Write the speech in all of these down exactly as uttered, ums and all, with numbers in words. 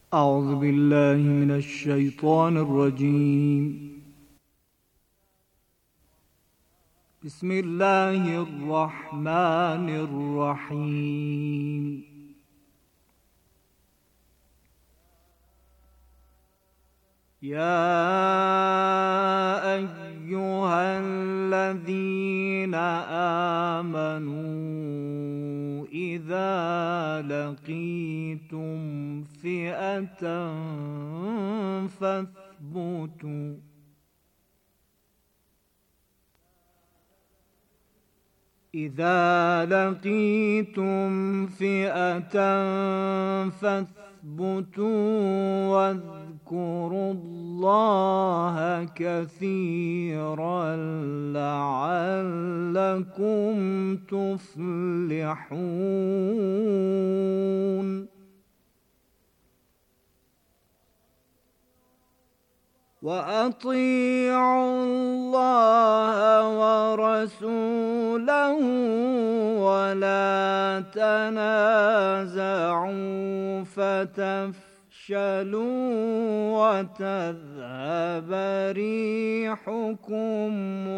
أعوذ بالله من الشيطان الرجيم. بسم الله الرحمن الرحيم. يا أيها الذين آمنوا إذا لقيتم فئة فاثبتوا إذا لقيتم فئة فاثبتوا واذكروا الله كثيرا لعلكم تفلحون. وأطيعوا الله ورسوله ولا تنازعوا فتفشلوا وتذهب ريحكم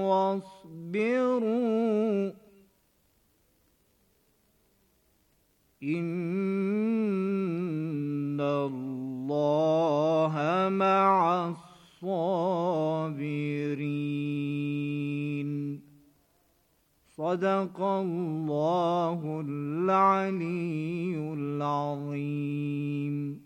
واصبروا إن الله مع الصابرين. صدق الله العلي العظيم.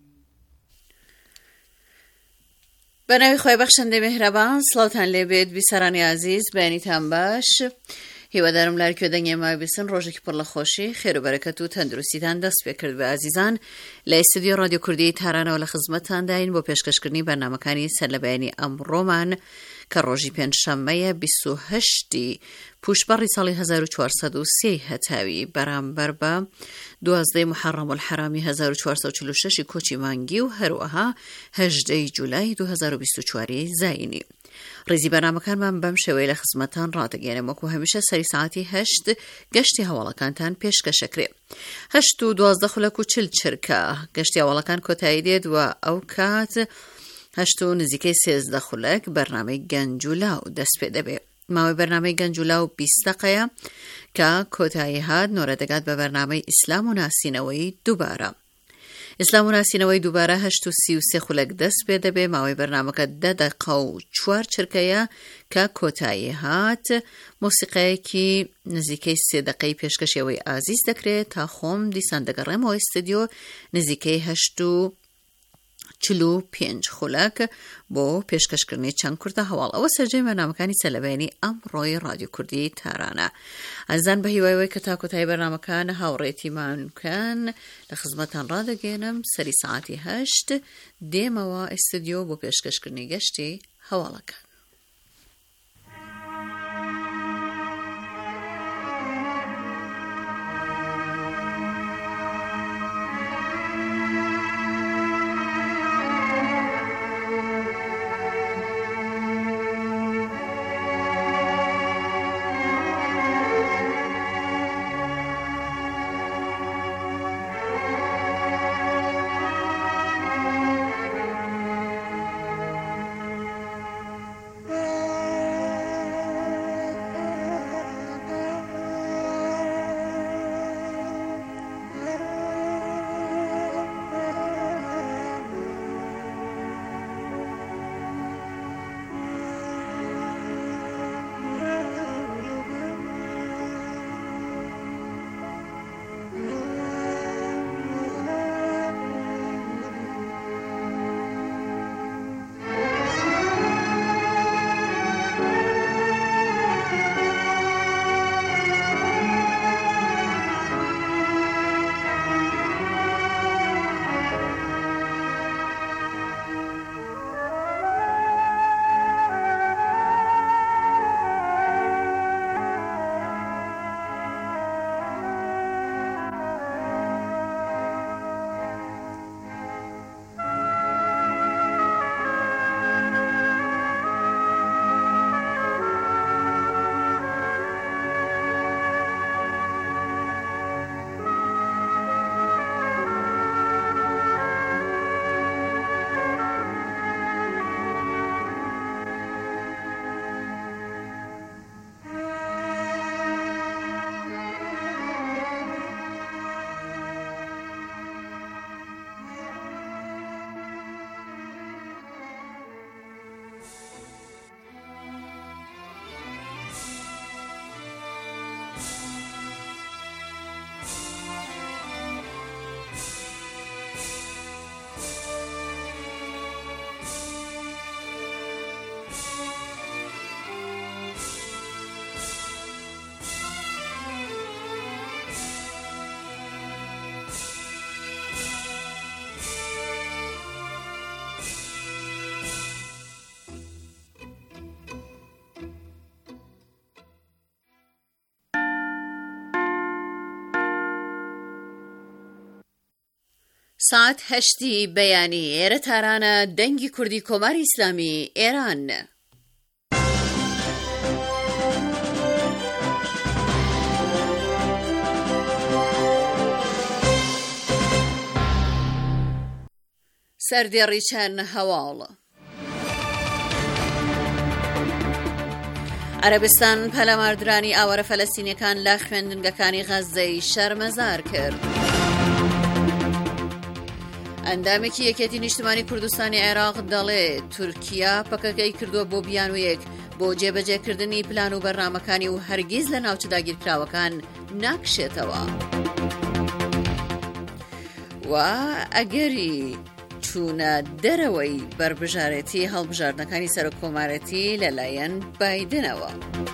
به نام خدای بخشنده مهربان، سڵاوتان لێبێت بیسەرانی عزیز، بەیانیتان باش. هیوادارم لار کێدەنگی ما بیسن ڕۆژێکی پڕ لە خۆشی، خێر و بەرەکەت و تەندروستیتان دەست پێ کرد. بە عزیزان لە ئیستودیۆ رادیۆ کوردی تارانەوە لە خزمەتتانداین بۆ پێشکەشکردنی بەرنامەکانی سەر لە بەیانی ئەمڕۆمان کە ڕۆژی پێنجشەممەیە بیست و هەشتی پوشبەڕی ساڵی هەزار و چوارسەد و سێ هەتاوی بەرامبەر بە دوازدەی محەڕەم الحەرامی هەزار و چوارسەد و چل و شەش کۆچی مانگی و هەروەها هەژدەی جولای دوو هەزار و بیست و چوار زاینی. ڕێزی بەرنامەکانمان بەم شێوەیە لە خزمەتتان ڕادەگەێنم وەکو هەمیشە سەری ساعتی هەشت گەشتی هەواڵەکانتان پێشکەشەکرێ. هەشت و دوازدە خولەک و چل چرکە گەشتی هەواڵەکان کۆتایی دێت و ئەو کات هەشت و نزیکەی سێزدە خولەک بەرنامەی گەنج و لاو دەست پێ دەبێت. ماوەی بەرنامەی گەنج و لاو بیست دقەیە کە کۆتایی هات نۆرە دەگات بە بەرنامەی ئیسلام و ناسینەوەی دووبارە. ئیسلام و ناسینەوەی دووبارە هەشت و سی و سێ خولەک دەست پێ دەبێ. ماوەی بەرنامەکە دە دقە و چوار چرکەیە کە کۆتایی هات مۆسیقەیەکی نزیکەی سێ دقەی پێشکەشەوەی ئازیز دەکرێت تا خۆم دیسان دەگەڕێمەوە ئیستودیۆ نزیکەی هەشت و چل و پێنج خولەک بۆ پێشکەشکردنی چەند کورتە هەواڵ. ئەوە سەرجەی بەرنامەکانی سەرلەبەیانی ئەمڕۆی رادیۆ کوردی تارانە. ئەزان بە هیوایەوەی کە تا کۆتایی بەرنامەکان هاوڕێتیمان بکەن لە خزمەتان ڕادەگەێنم. سەری ساعتی هەشت دێمەوە ئیستودیۆ بۆ پێشکەشکردنی گەشتی هەواڵەکان. ساعت هەشتی بەیانی ئێرە تارانە دەنگی کوردی کۆماری ئیسلامی ئێران. سەردێڕی چەند هەواڵ. عەرەبستان پەلاماردرانی ئاوەرە فەلەستینیەکان لە خوێندنگەکانی غەزەی شەرمەزار کرد. ئەندامێکی یەکێتی نیشتمانی کوردستانی عێراق دەڵێت تورکیا پەکەکەی کردووە بۆ بیانوویەک بۆ جێبەجێکردنی پلان و بەرنامەکانی و هەرگیز لە ناوچە داگیرکراوەکان ناکشێتەوە. و ئەگەری چوونە دەرەوەی بربژارەتی هەڵبژاردنەکانی سەرۆککۆمارەتی لەلایەن بایدنەوە.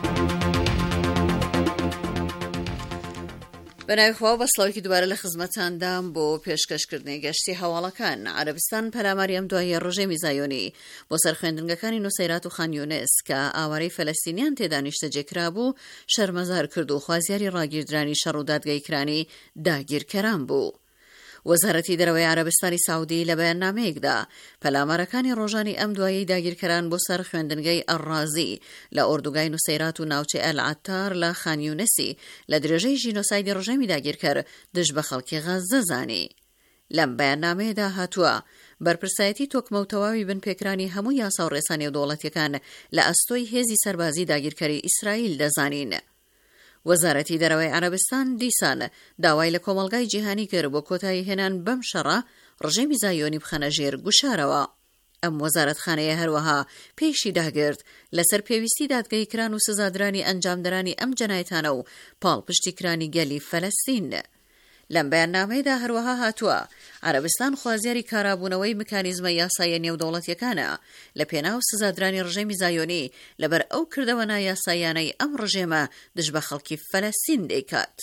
بەناویخوا بە سڵاوێکی دووبارە لە خزمەتاندام بۆ پێشکەشکردنی گەشتی هەواڵەکان. عەرەبستان پەلاماری ئەم دواییە ڕژێمی زایۆنی بۆ سەرخوێندنگەکانی نوسەیرات و خان یونس کە ئاوارەی فەلەستینیان تێدا نیشتەجێکرا بوو شەرمەزار کرد و خوازیاری ڕاگیردرانی شەڕ و دادگایکرانی داگیرکەران بوو. وەزارەتی دەرەوەی عەرەبستانی ساودی لە بەیاننامەیەکدا پەلامارەکانی ڕۆژانی ئەم دوایەی داگیرکەران بۆ سەر خوێندنگەی ئەڕازی لە ئۆردوگای نوسەیرات و ناوچەی ئەلعەتار لە خان یونسی لە درێژەی ژینۆسایدی ڕژەمی داگیرکەر دژ بە خەڵکی غەزە زانی. لەم بەیاننامەیەدا هاتووە بەرپرسایەتی تۆکمە و تەواوی بنپێکرانی هەموو یاسا و ڕێسانی و دەوڵەتیەکان لە ئەستۆی هێزی سەربازی داگیرکەری ئیسرائیل دەزانین. وەزارەتی دەرەوەی عەرەبستان دیسان داوای لە کۆمەڵگای جیهانی کرد بۆ کۆتایی هێنان بەم شەڕە ڕژێمی زایۆنی بخەنە ژێر گوشارەوە. ئەم وەزارەتخانەیە هەروەها پێشی داگرت لەسەر پێویستی دادگایکران و سزادرانی ئەنجامدەرانی ئەم جەنایەتانە و پاڵپشتیکرانی گەلی فەلەستین. لەم بەیاننامەیەدا هەروەها هاتووە عەرەبستان خوازیاری کارابوونەوەی مکانیزمە یاساییە نێودەوڵەتیەکانە لە پێناو سزادرانی ڕژێمی زایۆنی لەبەر ئەو کردەوە نایاساییانەی ئەم ڕژێمە دژ بە خەڵکی فەلەستین دەیکات.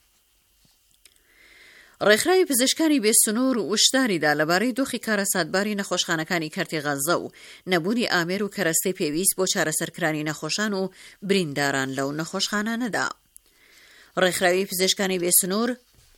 ڕێکخراوی پزیشکانی بێسنوور و وشداریدا لەبارەی دۆخی کارە ساتباری نەخۆشخانەکانی کەرتی غەزە و نەبوونی ئامێر و کەرەستەی پێویست بۆ چارەسەرکرانی نەخۆشان و برینداران لەو نەخۆشخانانەدا. ڕێکخراوی پزیشکانی بێسنوور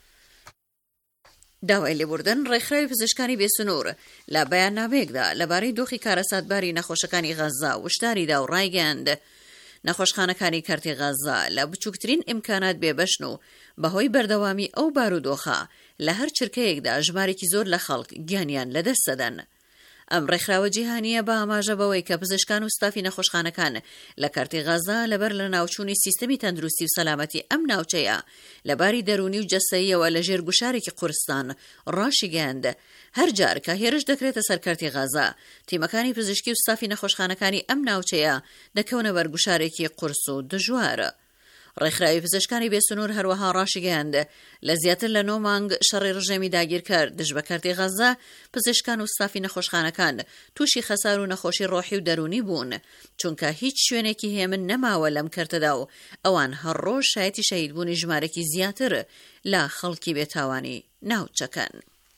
داوای لێبوردن ڕێکخراوی پزیشکانی بێسنوور لە بەیاننامەیەکدا لەبارەی دۆخی کارە ساتباری نەخۆشەکانی غەزە وشداریدا و ڕایگەاند نەخۆشخانەکانی کەرتی غەزە لە بچووکترین ئیمکانات بێبەشن و بەهۆی بەردەوامی ئەو بارودۆخە لە هەر چرکەیەکدا ژمارێکی زۆر لە خەڵک گیانیان لەدەست دەدەن. ئەم ڕێکخراوە جیهانیە بە ئاماژە بەوەی کە پزیشکان و ستافی نەخۆشخانەکان لە کارتی غەزە لەبەر لە ناوچوونی سیستەمی تەندروستی و سەلامەتی ئەم ناوچەیە لەباری دەرونی و جەسەییەوە لە ژێر گوشارێکی قورستان ڕاشی گەیاند. هەر جار کە هێرش دەکرێتە سەر کارتی غەزە تیمەکانی پزیشکی و ستافی نەخۆشخانەکانی ئەم ناوچەیە دەکەونە بەر گوشارێکی قورس و دژوارە. ڕێکخراوی پزیشکانی بێسنوور هەروەها ڕاشی گەیاند لە زیاتر لە نۆ مانگ شەڕی ڕژێمی داگیرکەر دژ بە کارتی غەزە پزیشکان و ستافی نەخۆشخانەکان تووشی خەسار و نەخۆشی ڕۆحی و دەرونی بوون چونکە هیچ شوێنێکی هێمن نەماوە لەم کەرتەدا و ئەوان هەرڕۆژ شایەتی شەهیدبوونی ژمارەی زیاتر لە خەڵکی بێتاوانی ناوچەکان.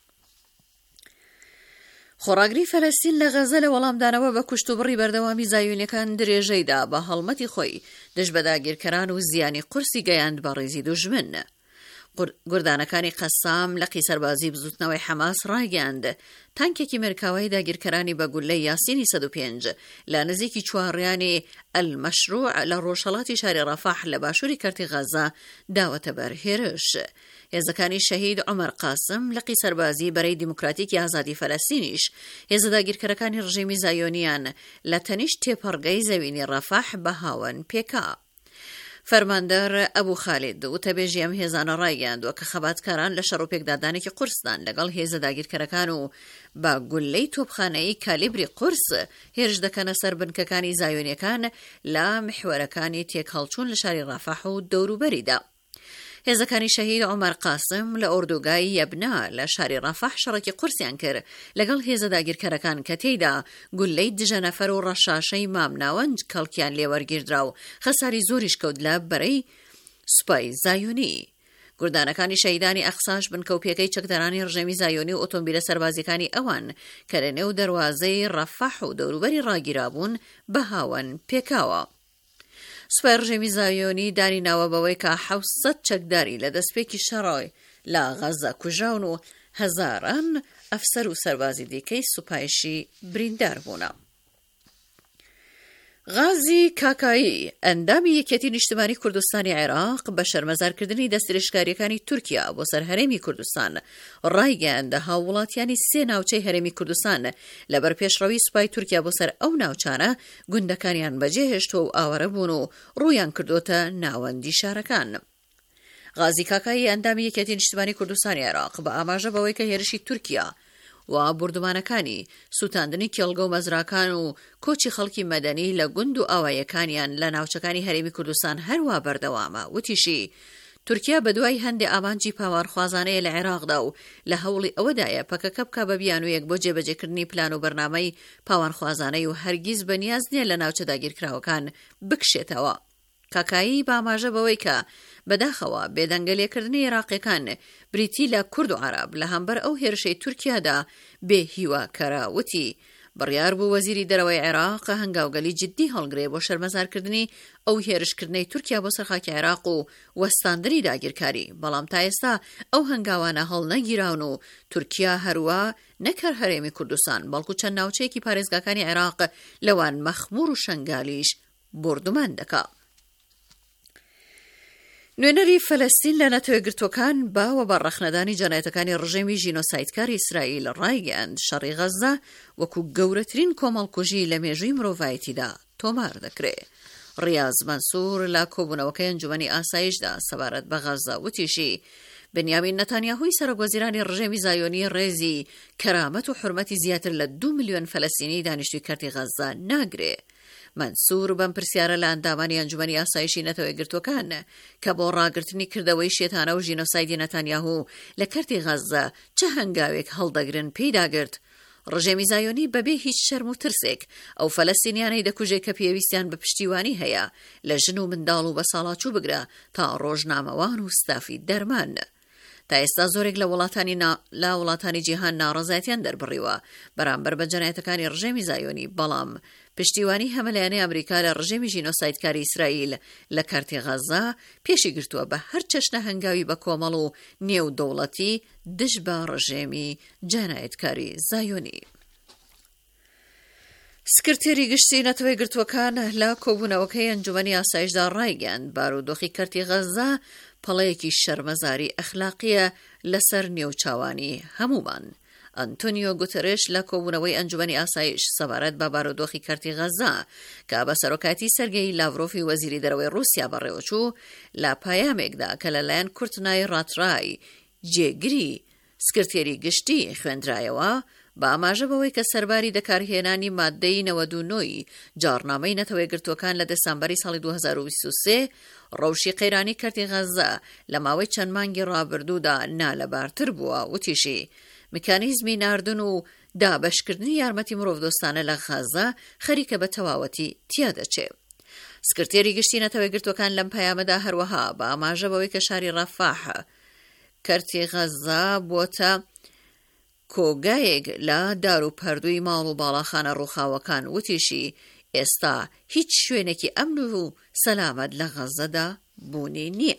خۆڕاگری فەلەستین لە غەزە لە وەڵامدانەوە بە کوشت و بڕی بەردەوامی زایۆنیەکان درێژەیدا بە هەڵمەتی خۆی دژ بە داگیرکەران و زیانی قورسی گەیاند بە ڕێزی دوژمن. گوردانەکانی قەسام لە قیسەربازی بزوتنەوەی حەماس ڕایگەاند تانکێکی مێرکاوای داگیرکەرانی بە گولەی یاسینی سەد و پێنج لە نزیکی چوارڕیانی ئەلمەشروع لە ڕۆژهەڵاتی شاری ڕەفاح لە باشووری کەرتی غەزە داوەتە بەر هێرش. هێزەکانی شەهید عومەر قاسم لە قیسەربازی بەرەی دیموکراتیکی ئازادی فەلەستینیش هێزە داگیرکەرەکانی ڕژێمی زایۆنیان لە تەنیشت تێپەڕگەی زەوینی ڕەفاح بە هاون پێکا. فەرماندەر ئەبوو خالید وتەبێژی ئەم هێزانە ڕایگەاندووە کە خەباتکاران لە شەڕ و پێکدادانێکی قورسدان لەگەڵ هێزە داگیرکەرەکان و بە گولەی تۆپخانەیی کالیبری قورس هێرش دەکەنە سەر بنکەکانی زایۆنیەکان لە محورەکانی تێکهەڵچوون لە شاری ڕەفاح و دەوروبەریدا. هێزەکانی شەهید عومەر قاسم لە ئۆردوگای یەبنا لە شاری ڕەفاح شەڕێکی قورسیان کرد لەگەڵ هێزە داگیرکەرەکان کە تێیدا گولەی دژە نەفەر و ڕەشاشەی مامناوەنج کەڵکیان لێوەرگیردرا و خەساری زۆریش کەوت لە بەرەی سوپای زایۆنی. گوردانەکانی شەهیدانی ئەقساش بنکەوپیەکەی چەکدەرانی ڕژێمی زایۆنی و ئۆتۆمبیلە سەربازیەکانی ئەوان کە لە نێو دەروازەی ڕەفاح و دەوروبەری ڕاگیرابوون بە هاون پێکاوە. سوپای ڕژێمی زایۆنی دانی ناوە بەوەی کە حەوت سەد چەکداری لە دەستپێکی شەڕۆی لە غەزە کوژراون و هەزاران ئەفسەر و سەربازی دیکەی سوپایشی بریندار بوونە. غازی کاکایی ئەندامی یەکێتی نیشتیمانی کوردستانی عێراق بە شەرمەزارکردنی دەستدرێژکاریەکانی تورکیا بۆ سەر هەرێمی کوردستان ڕایگەیاندە هاووڵاتیانی سێ ناوچەی هەرێمی کوردستان لەبەر پێشڕەوی سوپای تورکیا بۆ سەر ئەو ناوچانە گوندەکانیان بەجێهێشتووە و ئاوەرە بوون و ڕوویان کردوتە ناوەندی شارەکان. غازی کاکایی ئەندامی یەکێتی نیشتیمانی کوردستانی عێراق بە ئاماژە بەوەی کە هێرشی تورکیا و بردومانەکانی سوتاندنی کێڵگە و مەزراکان و کۆچی خەڵکی مەدەنی لە گوند و ئاوایەکانیان لە ناوچەکانی هەرێمی کوردستان هەروە بەردەوامە. وتیشی تورکیا بەدوای هەندێک ئامانجی پاوارخوازانەیە لە عێراقدا و لە هەوڵی ئەوەدایە پەکەکە بکە بە بیانوویەک بۆ جێبەجێکردنی پلان و بەرنامەی پاوانخوازانەی و هەرگیز بەنیاز نییە لە ناوچە داگیرکراوەکان بکشێتەوە. کاکایی باماژە بەوەی کە بەداخەوە بێدەنگەلێکردنی عێراقیەکان بریتی لە کورد و عەرەب لە هەمبەر ئەو هێرشەی تورکیادا بێ هیواکەرە. وتی بڕیار بوو وەزیری دەرەوەی عێراق هەنگاوگەلی جددی هەڵگرێ بۆ شەرمەزارکردنی ئەو هێرشکردنەی تورکیا بۆ سەرخاکی عێراق و وەستاندنی داگیرکاری، بەڵام تا ئێستا ئەو هەنگاوانە هەڵ نەگیراون و تورکیا هەروە نەکەر هەرێمی کوردستان بەڵکو چەند ناوچەیەکی پارێزگاکانی عێراق لەوان مەخموور و شەنگالیش بردومان دەکا. نوێنەری فەلەستین لە نەتەوەیەگرتووەکان باوە بە ڕەخنەدانی جەنایەتەکانی ڕژێمی ژینۆسایدکاری ئیسرائیل ڕایگەیاند شەڕی غەزە وەکو گەورەترین کۆمەڵکوژی لە مێژووی مرۆڤایەتیدا تۆمار دەکرێت. ڕیاز مەنسوور لە کۆبوونەوەکەی ئەنجومەنی ئاسایشدا سەبارەت بە غەزە وتیشی بنیامین نەتانیاهوی سەرۆکوەزیرانی ڕژێمی زایۆنی ڕێزی کەرامەت و حورمەتی زیاتر لە دوو ملیۆن فەلەستینی دانیشتووی کەرتی غەزە ناگرێ. منسوور بەم پرسیارە لە ئەندامانی ئەنجومەنی ئاسایشی نەتەوەیەگرتووەکان کە بۆ ڕاگررتنی کردەوەی شێتانە و ژینۆسایدی نەتانیاهو لە کەرتی غەزە چه هەنگاوێک هەڵدەگرن پێداگرت ڕژێمی زایۆنی بەبێ هیچ شەرم و ترسێک ئەو فەلەستینیانەی دەکوژێت کە پێویستیان بە پشتیوانی هەیە لە ژن و منداڵ و بە ساڵاچوو بگرە تا ڕۆژنامەوان و ستافی دەرمان. تا ئێستا زۆرێک لە وڵاتانی نا... لە وڵاتانی جیهان ناڕەزایەتیان دەربڕیوە بەرامبەر بە جەنایەتەکانی ڕژێمی زایۆنی، بەڵام پشتیوانی هەمەلایەنەی ئەمریکا لە ڕژێمی ژینۆسایدکاری ئیسرائیل لە کارتی غەزە پێشی گرتووە بە هەر چەشنە هەنگاوی بە کۆمەڵ و نێودەوڵەتی دژ بە ڕژێمی جەنایەتکاری زایۆنی. سکرتێری گشتی نەتەوەیەگرتووەکان لە کۆبوونەوەکەی ئەنجومەنی ئاسایشدا ڕایگەیاند بارودۆخی کەرتی غەزە پەڵەیەکی شەرمەزاری ئەخلاقیە لەسەر نێوچاوانی هەمومان. ئەنتۆنیۆ گوتەرێش لە کۆبوونەوەی ئەنجومەنی ئاسایش سەبارەت بە بارودۆخی کەرتی غەزە کە بە سەرۆکاتی سەرگەی لاڤرۆفی وەزیری دەرەوەی رووسیا بەڕێوەچوو لە پایامێکدا کە لەلایەن کورتنای ڕاتڕای جێگری سکرتێری گشتی خوێندرایەوە بە ئاماژە بەوەی کە سەرباری دەکارهێنانی ماددەی نەوەد و نۆی جارنامەی نەتەوەیەگرتووەکان لە دەسەمبەری ساڵی دوو هەزار و بیست و سێ ڕەوشی قەیرانی کەرتی غەزە لە ماوەی چەند مانگی ڕابردوودا نالەبارتر بووە. وتیشی میکانیزمی ناردن و دابەشکردنی یارمەتی مرۆڤدۆستانە لە غەزە خەریکە بە تەواوەتی تیا دەچێت. سکرتێری گشتی نەتەوەیەگرتووەکان لەم پەیامەدا هەروەها بە ئاماژە بەوەی کە شاری ڕەفاح کەرتی غەزە بۆتە کۆگایەک لە دار و پەردووی ماڵ و باڵاخانە ڕووخاوەکان وتیشی ئێستا هیچ شوێنێکی ئەمن و سەلامەت لە غەزەدا بوونی نییە.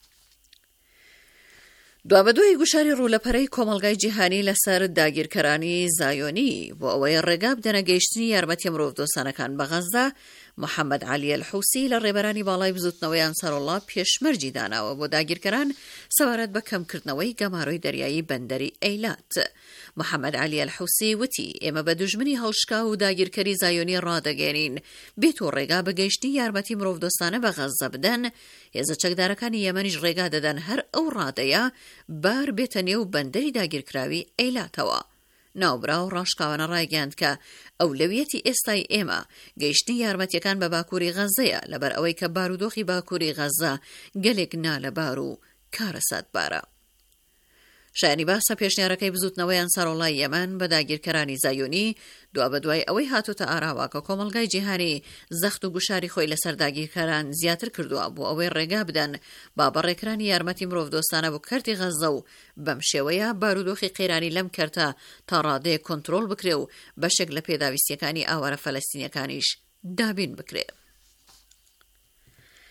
دوابەدوای گوشاری ڕوولەپەرەی کۆمەڵگای جیهانی لەسەر داگیرکەرانی زایۆنی بۆ ئەوەی ڕێگا بدەنە گەیشتنی یارمەتی مرۆڤدۆستانەکان بە غەزە، محەممەد عەلی ئەلحوسی لە ڕێبەرانی باڵای بزوتنەوەی ئەنسارۆڵڵا پێشمەرجی داناوە بۆ داگیرکەران سەبارەت بە کەمکردنەوەی گەماڕۆی دەریایی بەندەری ئەیلات. محەممەد عەلی ئەلحوسی وتی ئێمە بە دوژمنی هەڵشکا و داگیرکەری زایۆنی ڕادەگەێنین بێت و ڕێگا بە گەیشتنی یارمەتی مرۆڤدۆستانە بە غەزە بدەن. هێزە چەکدارەکانی یەمەنیش ڕێگا دەدەن هەر ئەو ڕادەیە بار بێتە نێو بەندەری داگیرکراوی ئەیلاتەوە. ناوبرا و ڕاشقاوانە ڕایگەاند کە ئەولەویەتی ئێستای ئێمە گەیشتنی یارمەتیەکان بە باکووری غەزەیە لەبەر ئەوەی کە بارودۆخی باکووری غەزە گەلێک نالەبار و کارەساتبارە. شایانی باسە پێشنیارەکەی بزوتنەوەی ئەنسارۆڵڵای یەمەن بە داگیرکەرانی زایۆنی دوابە دوای ئەوەی هاتوتە ئاراوا کە کۆمەڵگای جیهانی زەخت و گوشاری خۆی لەسەر داگیرکەران زیاتر کردووە بۆ ئەوەی ڕێگا بدەن با بەڕێکرانی یارمەتی مرۆڤدۆستانە بۆ کەرتی غەزە و بەم شێوەیە بارودۆخی قەیرانی لەم کەرتە تا ڕادەیە کۆنتڕۆڵ بکرێ و بەشێک لە پێداویستیەکانی ئاوارە فەلەستینیەکانیش دابین بکرێ.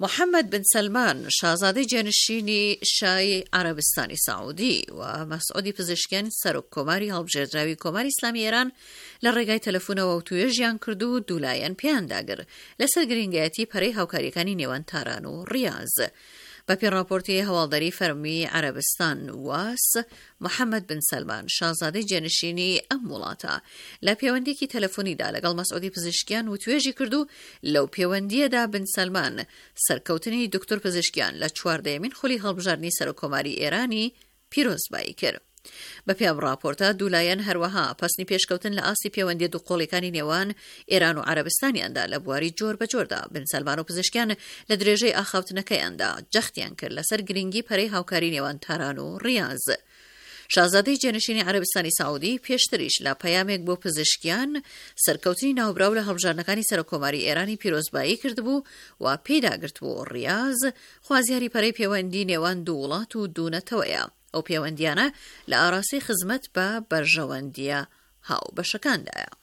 محەممەد بن سەلمان شازادەی جێنشینی شای عەرەبستانی سەعودی و مەسعودی پزیشکیان سەرۆک کۆماری هەڵبژێردراوی کۆماری ئیسلامی ئێران لە ڕێگای تەلەفۆنەوە و توێژیان کرد و دوولایەن پێیان داگر لەسەر گرنگایەتی پەرەی هاوکاریەکانی نێوان تاران و ڕیاض. بەپێی راپۆرتی هەواڵدەری فەرمی عەرەبستان واس، محەممەد بن سەلمان شازادەی جێنشینی ئەم وڵاتە لە پەیوەندێکی تەلەفۆنیدا لەگەڵ مەسعودی پزیشکیان و توێژی کرد و لەو پەیوەندیەدا بن سەلمان سەرکەوتنی دکتۆر پزیشکیان لە چواردەیەمین خۆلی هەڵبژاردننی سەرۆکۆماری ئێرانی پیرۆزبایی کرد. بەپێی ئەم راپۆرتە دوولایەن هەروەها پەسنی پێشکەوتن لە ئاستی پەیوەندی دووقۆڵیەکانی نێوان ئێران و عەرەبستانیاندا لە بواری جۆر بە جۆردا. بن سەلمان و پزیشکیان لە درێژەی ئاخاوتنەکەیاندا جەختیان کرد لەسەر گرنگی پەرەی هاوکاری نێوان تاران و ڕیاض. شازادەی جێنشینی عەرەبستانی سەعودی پێشتریش لە پەیامێک بۆ پزیشکیان سەرکەوتنی ناوبراو لە هەڵبژاردنەکانی سەرۆکۆماری ئێرانی پیرۆزبایی کردبوو و پێداگرت بوو ڕیاض خوازیاری پەرەی پەیوەندی نێوان دوو وڵات و دوو نەتەوەیە. ئەو پەیوەندیانە لە ئاراسی خزمەت بە بەرژەوەندیە هاوبەشەکاندایە.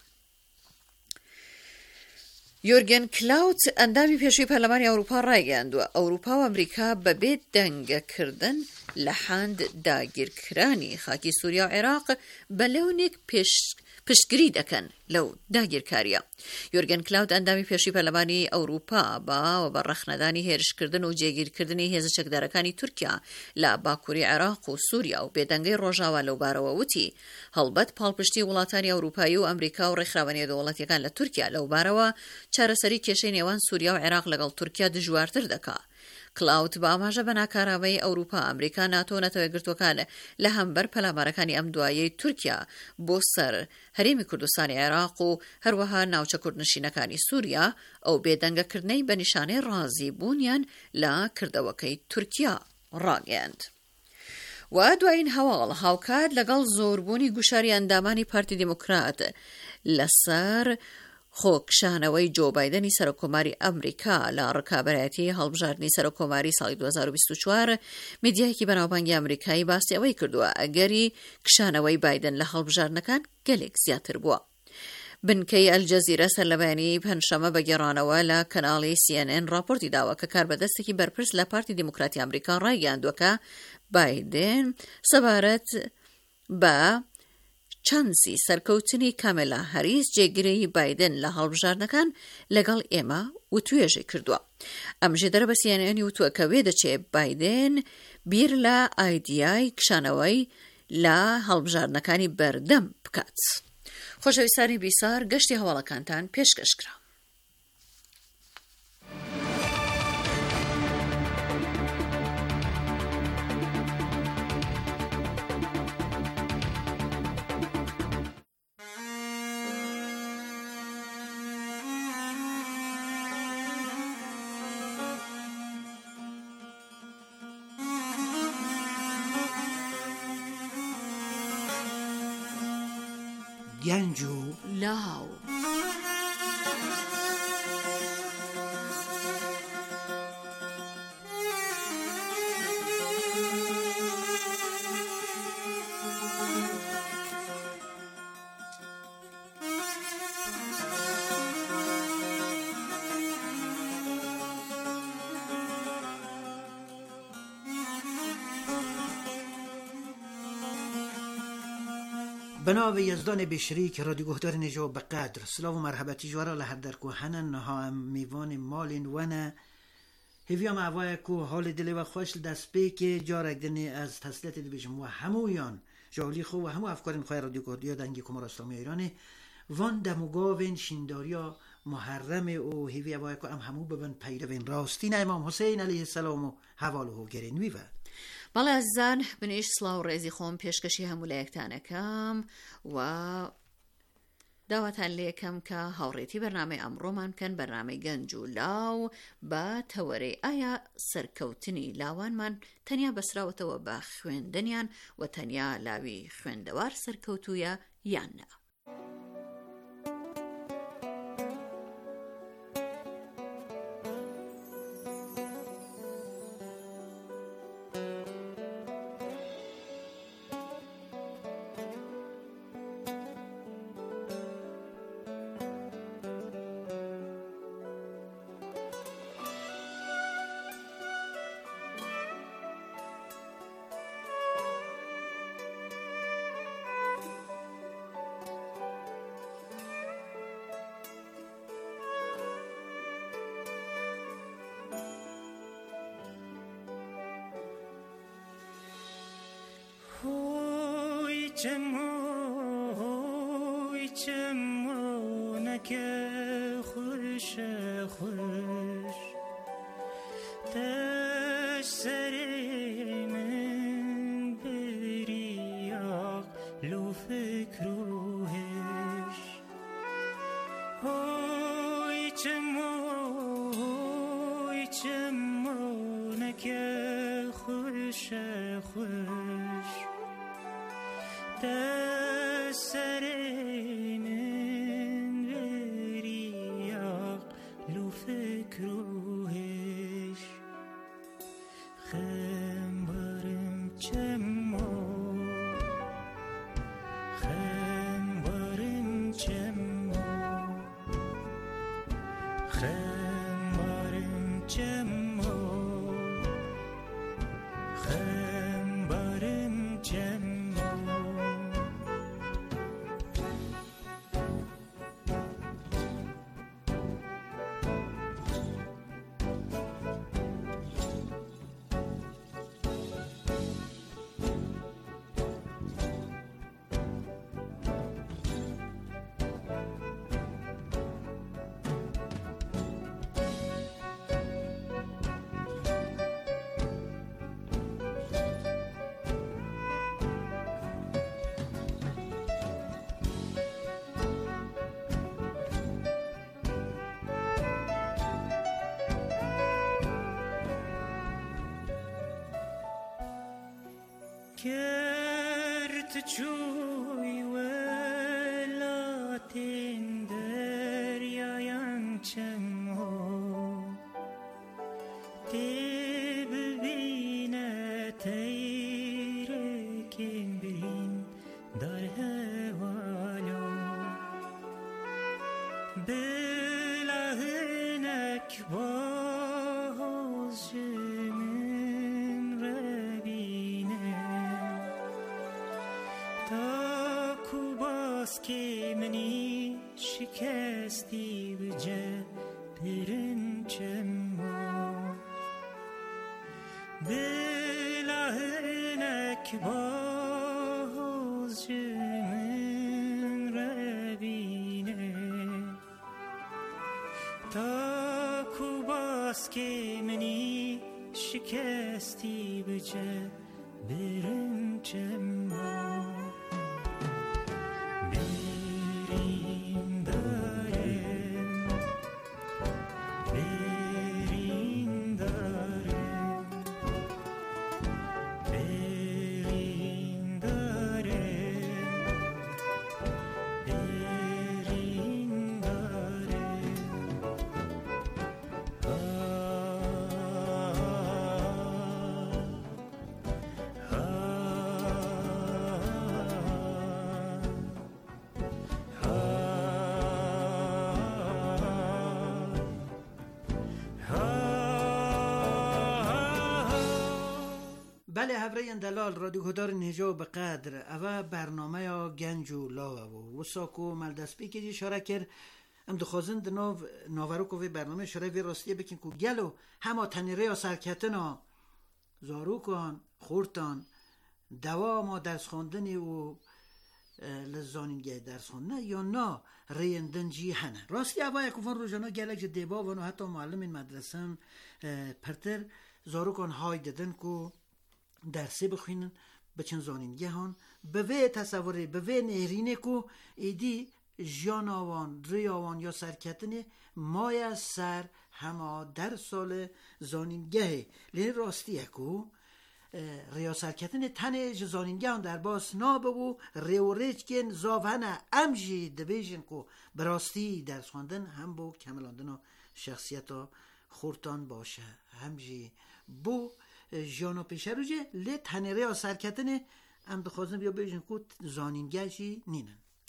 یۆرگن کلاوت ئەندامی پێشووی پەرلەمانی ئەوروپا ڕایگەیاندووە ئەوروپا و ئەمریکا بەبێ دەنگەکردن لە حاند داگیرکرانی خاکی سووریا و عێراق بەلەونێک پێش پشتگیری دەکەن لەو داگیرکاریە. یۆرگن کلاوت ئەندامی پێشووی پەرلەمانی ئەوروپا باوە بە ڕەخنەدانی هێرشکردن و جێگیرکردنی هێزە چەکدارەکانی تورکیا لە باکووری عێراق و سووریا و بێدەنگەی ڕۆژاوا لەو بارەوە وتی هەڵبەت پاڵپشتی وڵاتانی ئەوروپایی و ئەمریکا و ڕێکخراوەنیە دەوڵەتیەکان لە تورکیا لەو بارەوە چارەسەری کێشەی نێوان سووریا و عێراق لەگەڵ تورکیا دژوارتر دەکات. کلاوت بە ئاماژە بە ناکاراوەی ئەوروپا، ئەمریکا، ناتۆ و نەتەوەیەکگرتووەکان لە هەمبەر پەلامارەکانی ئەم دوایەی تورکیا بۆ سەر هەرێمی کوردستانی عێراق و هەروەها ناوچە کوردنشینەکانی سووریا ئەو بێدەنگەکردنەی بە نیشانەی ڕازی بوونیان لە کردەوەکەی تورکیا ڕاگەیاند. و دوایین هەواڵ هاوکات لەگەڵ زۆربوونی گوشاری ئەندامانی پارتی دیموکرات لەسەر خۆکشانەوەی جۆ بایدنی سەرۆکۆماری ئەمریکا لە ڕکابەتی هەڵبژاردننی سەرۆکۆماری ساڵی دوو هەزار و بیست و چوار میدیایەکی بەناوبانگی ئەمریکایی باسی ئەوەی کردووە ئەگەری کشانەوەی بایدن لە هەڵبژاردنەکان گەلێک زیاتر بووە. بنکەی ئەلجەزیرە سەر لەبەیانی پەنجشەمە بە گێڕانەوە لە کەناڵی سی ئێن ئێن راپۆرتی داوە کە کاربەدەستێکی بەرپرس لە پارتی دیموکراتی ئەمریکا ڕایگەیاندووە کە بایدن سەبارەت بە چانسی سەرکەوتنی کامێلا هەریس جێگیری بایدن لە هەڵبژاردنەکان لەگەڵ ئێمە و توێژی کردووە. ئەمژێ دەرە بە سی ئێن ئێن وتووە کە وێ دەچێت بایدن بیر لە ئایدیای کشانەوەی لە هەڵبژاردنەکانی بەردەم بکات. خۆشەویستانی بیسار، گەشتی هەواڵەکانتان پێشکەشکرا. گەنج و لاو بناو یزدان بشریک رادیو گهدار نجا بقدر سلام و مرحبتی جوارا لحر در کوهنن نها هم میوان مالین ونه هیویا معوای کو حال دلی و خوش دست بی که جارک دنی از تسلیت دی بجم و همویان جاولی خو و همو افکارین خواه رادیو گهدار دنگی کمار اسلامی ایرانه وان دموگاوین شینداریا محرم او هیویا وای کو ام همو ببن پیروین راستین امام حسین علیه السلام و حوالو گرین ویوه بەڵێ ئەزان بنیش سڵاو ڕێزی خۆم پێشکەشی هەموو لایەکتانەکەم و داواتان لێکەم کە هاوڕێتی بەرنامەی ئەمڕۆمان بکەن بەرنامەی گەنج و لاو بە تەوەرەی ئایا سەرکەوتنی لاوانمان تەنیا بەسراوەتەوە بە خوێندنیان و تەنیا لاوی خوێندەوار سەرکەوتوویە یان نا. چموی چمونک خوش خوش تش سری من بریاق لو فکروهش هوی چموی چمونک خوش خوش تش سری من بریاق لو فکروهش خمبارم چمو خمبارم چمو خمبارم چمو خمبارم چمو کرد چوی ولاتین دریاین چمو تی ببینه تیرکین برین در هوالو بلهنک باز من ربینه تا کوباس که منی شکستی بجه برن چمو بلهنک باز من ربینه تا کوباس که منی شکستی بجه برن چمو برین دارم برین دارم برین دارم برین دارم بله هفره اندلال رادیو کدار نجا به قدر اوه برنامه یا گنج و لاوه و وساکو ملدسپی که اشاره کرد ام دخوازند ناو ناورو که وی برنامه اشاره وی راستیه بکن که گلو همه تنیره یا سرکتنا زارو کن خورتان دوا ما درس خوندنی و لزانینگه درس خوندن یا نا ریندن جی هنه راستی اوه یکوفان روزانا گلک دیبا و حتی معلم این مدرسه پرتر زارو کن های دادن که درسی بخوینن بچن زانینگه هان به وی تصوری به وی نهرینه که ایدی جان آوان ری آوان یا سرکتنه مای سر همه در سال زانینگه لین راستیه که ریا سرکتنه تنه زانینگه هان در باس نابه و ریو ریچ کن زاوهنه امجی دبیجن که براستی درس خواندن هم بو کملاندن شخصیت خورتان باشه همجی بو جانو پیشه رو جه لی تنیره ها سرکتنه ام دخوازن بیا بیشن که زانینگه جی نینن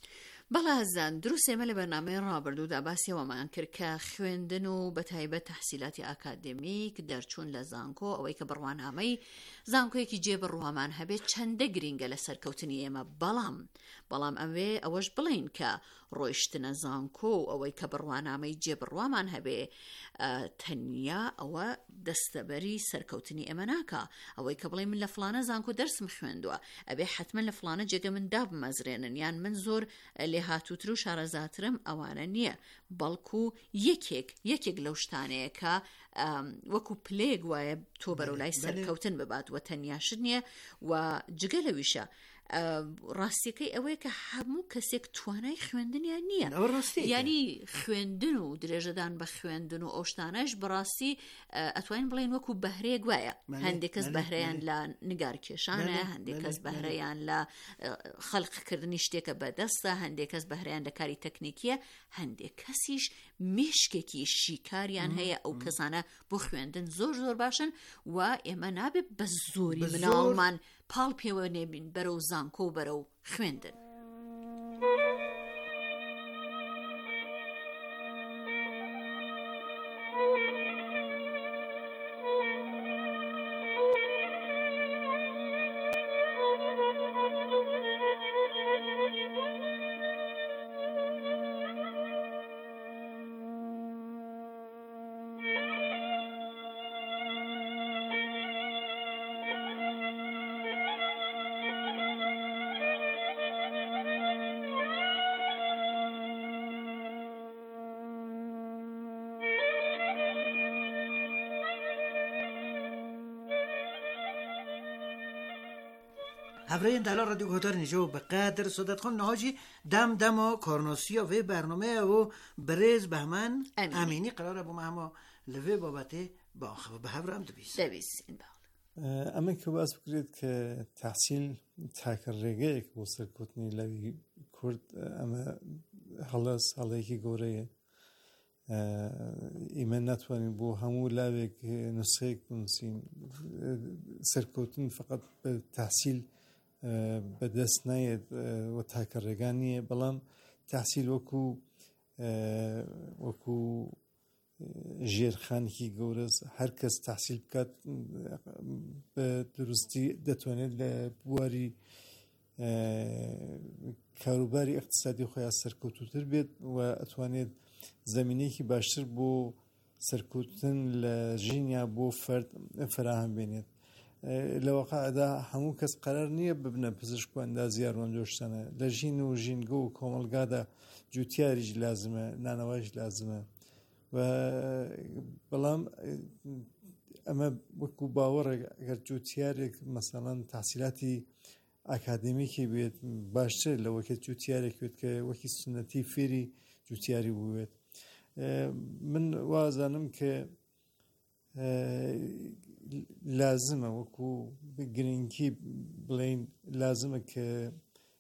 بەڵا هەزان دروست ئێمە لە بەرنامەی ڕابردوودا باسیەوەمان کرد کە خوێندن و بەتایبەت تەحسیلاتی ئاکادمیک دەرچوون لە زانکۆ ئەوەی کە بڕوانامەی زانکۆیەکی جێبڕوەمان هەبێت چەندە گرینگە لە سەرکەوتنی ئێمە بەڵام بەڵام ئەوێ ئەوەش بڵین کە ڕۆیشتنە زانکۆ و ئەوەی کە بڕوانامەی جێبڕوامان هەبێ تەنیا ئەوە دەستەبەری سەرکەوتنی ئێمە ناکە ئەوەی کە بڵێ من لە فلانە زانکۆ دەرسم خوێندووە ئەبێ حتمما لە فلانە جێگە من دابمەزرێنن یان من زۆر لێ هاتووتر و شارەزاترم ئەوانە نییە بەڵکو یەکێک یەکێک لەو شتانەیە کە وەکو پلێک وایە تۆ بەرەولای سەرکەوتن ببات و تەنیاشت نییە و جگە لەویشە ڕاستیەکەی ئەوەیە کە هەموو کەسێک توانای خوێندنیان نییە ینی خوێندن و درێژەدان بە خوێندن و ئەو شتانەش بەڕاستی ئەتوانین بڵێن وەکو بەهرەیەک وایە هەندێک کەس بەهرەیان لە نگارکێشانە هەندێک کەس بەهرەیان لە خەڵقکردنی شتێکە بەدەستە هەندێک کەس بەهرەیان لە کاری تەکنیکیە هەندێک کەسیش مێشکێکی شیکاریان هەیە ئەو کەسانە بۆ خوێندن زۆر زۆر باشن و ئێمە نابێت بە زۆری مناڵمان پاڵ پێوە نێبین بەرەو زانکۆ و بەرەو خوێندن. هفرین دلار رادیو گهدار نجو به قدر صدت خون نهاجی دم دم و کارناسیا و برنامه و برز بهمن امینی قراره با ما لوی بابته با آخر به هفرم دبیس دبیس این باقل اما که باز بکرید که تحصیل تاکرگه یک بوسر کتنی لوی کرد اما حالاس حالی که گوره ایمن نتوانیم بو همو لوی که نسخه کنسین سرکوتن فقط به تحصیل به دست نیاد و تاکرگانیه بلام تحصیل وکو وکو جیرخانی که گورز هر کس تحصیل بکات به درستی دتوانید لبواری کاروباری اقتصادی خواه سرکوتوتر بید و اتوانید زمینی که باشتر بو سرکوتن لجینیا بو فرد فراهم بینید لواقع دا همو کس قرار نیه ببنه پزشکو اندازی اروان جوشتنه لجین و جینگو و کاملگا دا جوتیاریج لازمه نانواج لازمه و بلام اما وکو باور اگر جوتیاری مثلا تحصیلاتی اکادمیکی بید باشتر لوکت جوتیاری که بید که وکی سنتی فیری جوتیاری بید من وازانم که لازمه وکو گرینکی بلین لازمه که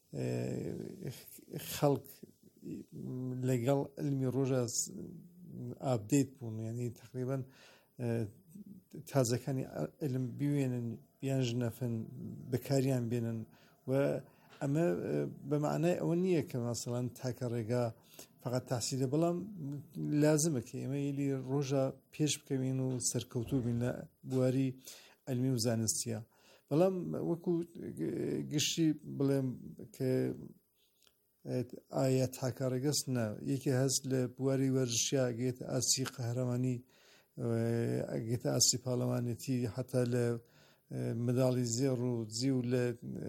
خلق لگل علمی روژه آپدیت بون یعنی تقریبا تازه کنی علم بیوینن بیانج نفن بکاریان بینن و اما بمعنى اونیه که مثلا تاکرگا فقط تحصیل بلام لازمه که اما یلی روژا پیش بکوین و سرکوتو بین بواری علمی و زانستیا بلام وکو گشتی بلام که آیا تاکرگاست نه یکی هست لبواری ورزشی اگه آسی قهرمانی اگه آسی پارلمانیتی حتی ل مدالی زیر و زیو ل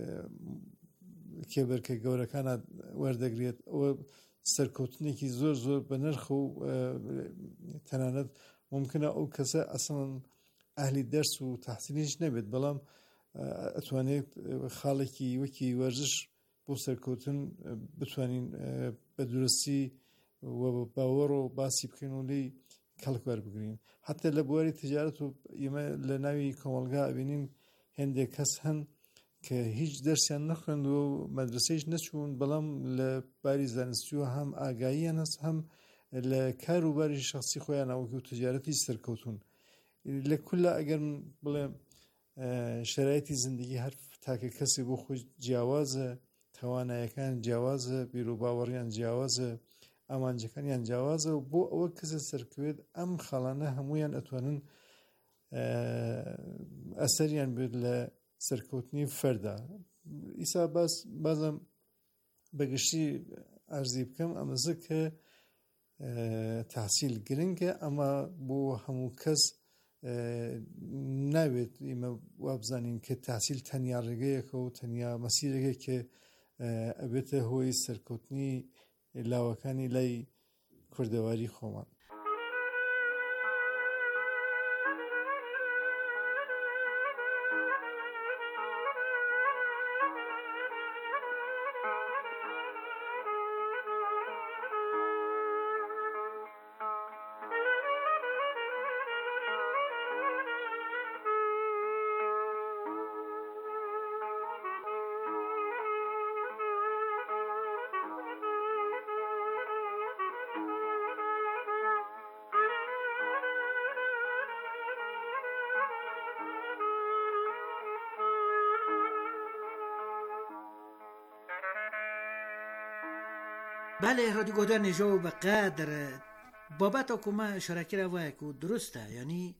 کبر که گوره کاند وردگریت و سرکوتنی که زور زور بنرخ و تنانت ممکنه او کسی اصلا اهلی درس و تحصیلیش نبید بلام اتوانید خالقی وکی ورزش بو سرکوتن بتوانین بدرستی و باور و باسی بکنن ولی کلکوار بگیرین حتی لبواری تجارت و یما لناوی کاملگاه بینیم هنده کس هن که هیچ درسی نخوند و مدرسهش نچون بلام لباری زنستیو هم آگاهی هست هم لکاروباری شخصی خویان او که تجارتی سرکوتون لکل اگر بله شرایطی زندگی هر تاک کسی بو خود جواز توانایەکان جیاوازە، بیرروباوەڕیان جیاوازە، ئامانجەکانیان جیاوازە و بۆ ئەوە کەسە سەرکەوێت ئەم خەڵانە هەمویان ئەتوانن ئەسەریان بێت لە سەرکەوتنی فەردا. ئیسا باس بازم بەگشتی ئەرزی بکەم ئەمەزە کە تحسیل گرنگە، ئەمە بۆ هەموو کەس ناوێت ئێمە وابزانین کە تحسیل تەنیا ڕێگەیەکە و تەنیا مەسیرێکە کە ئەبێتە هۆی سەرکەوتنی لاوەکانی لای کوردەواری خۆمان. بله رادیو گهدار نجا و بقدر بابت اکومه شرکی روایه که درسته، یعنی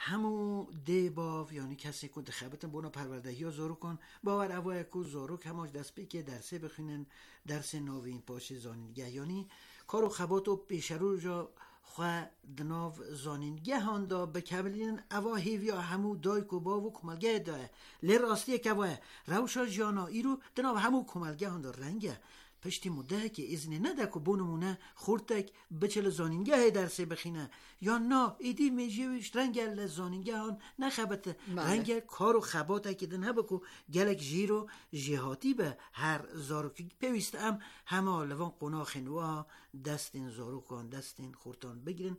همو دی باف یعنی کسی که دخبتن بونا پروردهی ها زارو کن باور اوایه که زارو کماش دست بی که درسه بخینن درس ناوین پاش زانینگه، یعنی کارو خباتو پیشرو جا خواه دناو زانینگه هاندا بکبلین اوا هیویا همو دای کو باو کمالگه دای لی راستیه که وای روشا جانا ایرو دناو همو کمالگه هاندا رنگه پشتی مده که ازنی نده که بونمونه خورتک بچل زانینگه درسه بخینه یا نا ایدی میجیوش رنگل زانینگه هان نخبت رنگل کارو خباته که دنه بکو گلک جیرو جهاتی به هر زارو که پیوسته ام همه لوان قناخنوا دستین زارو کن دستین خورتان بگیرن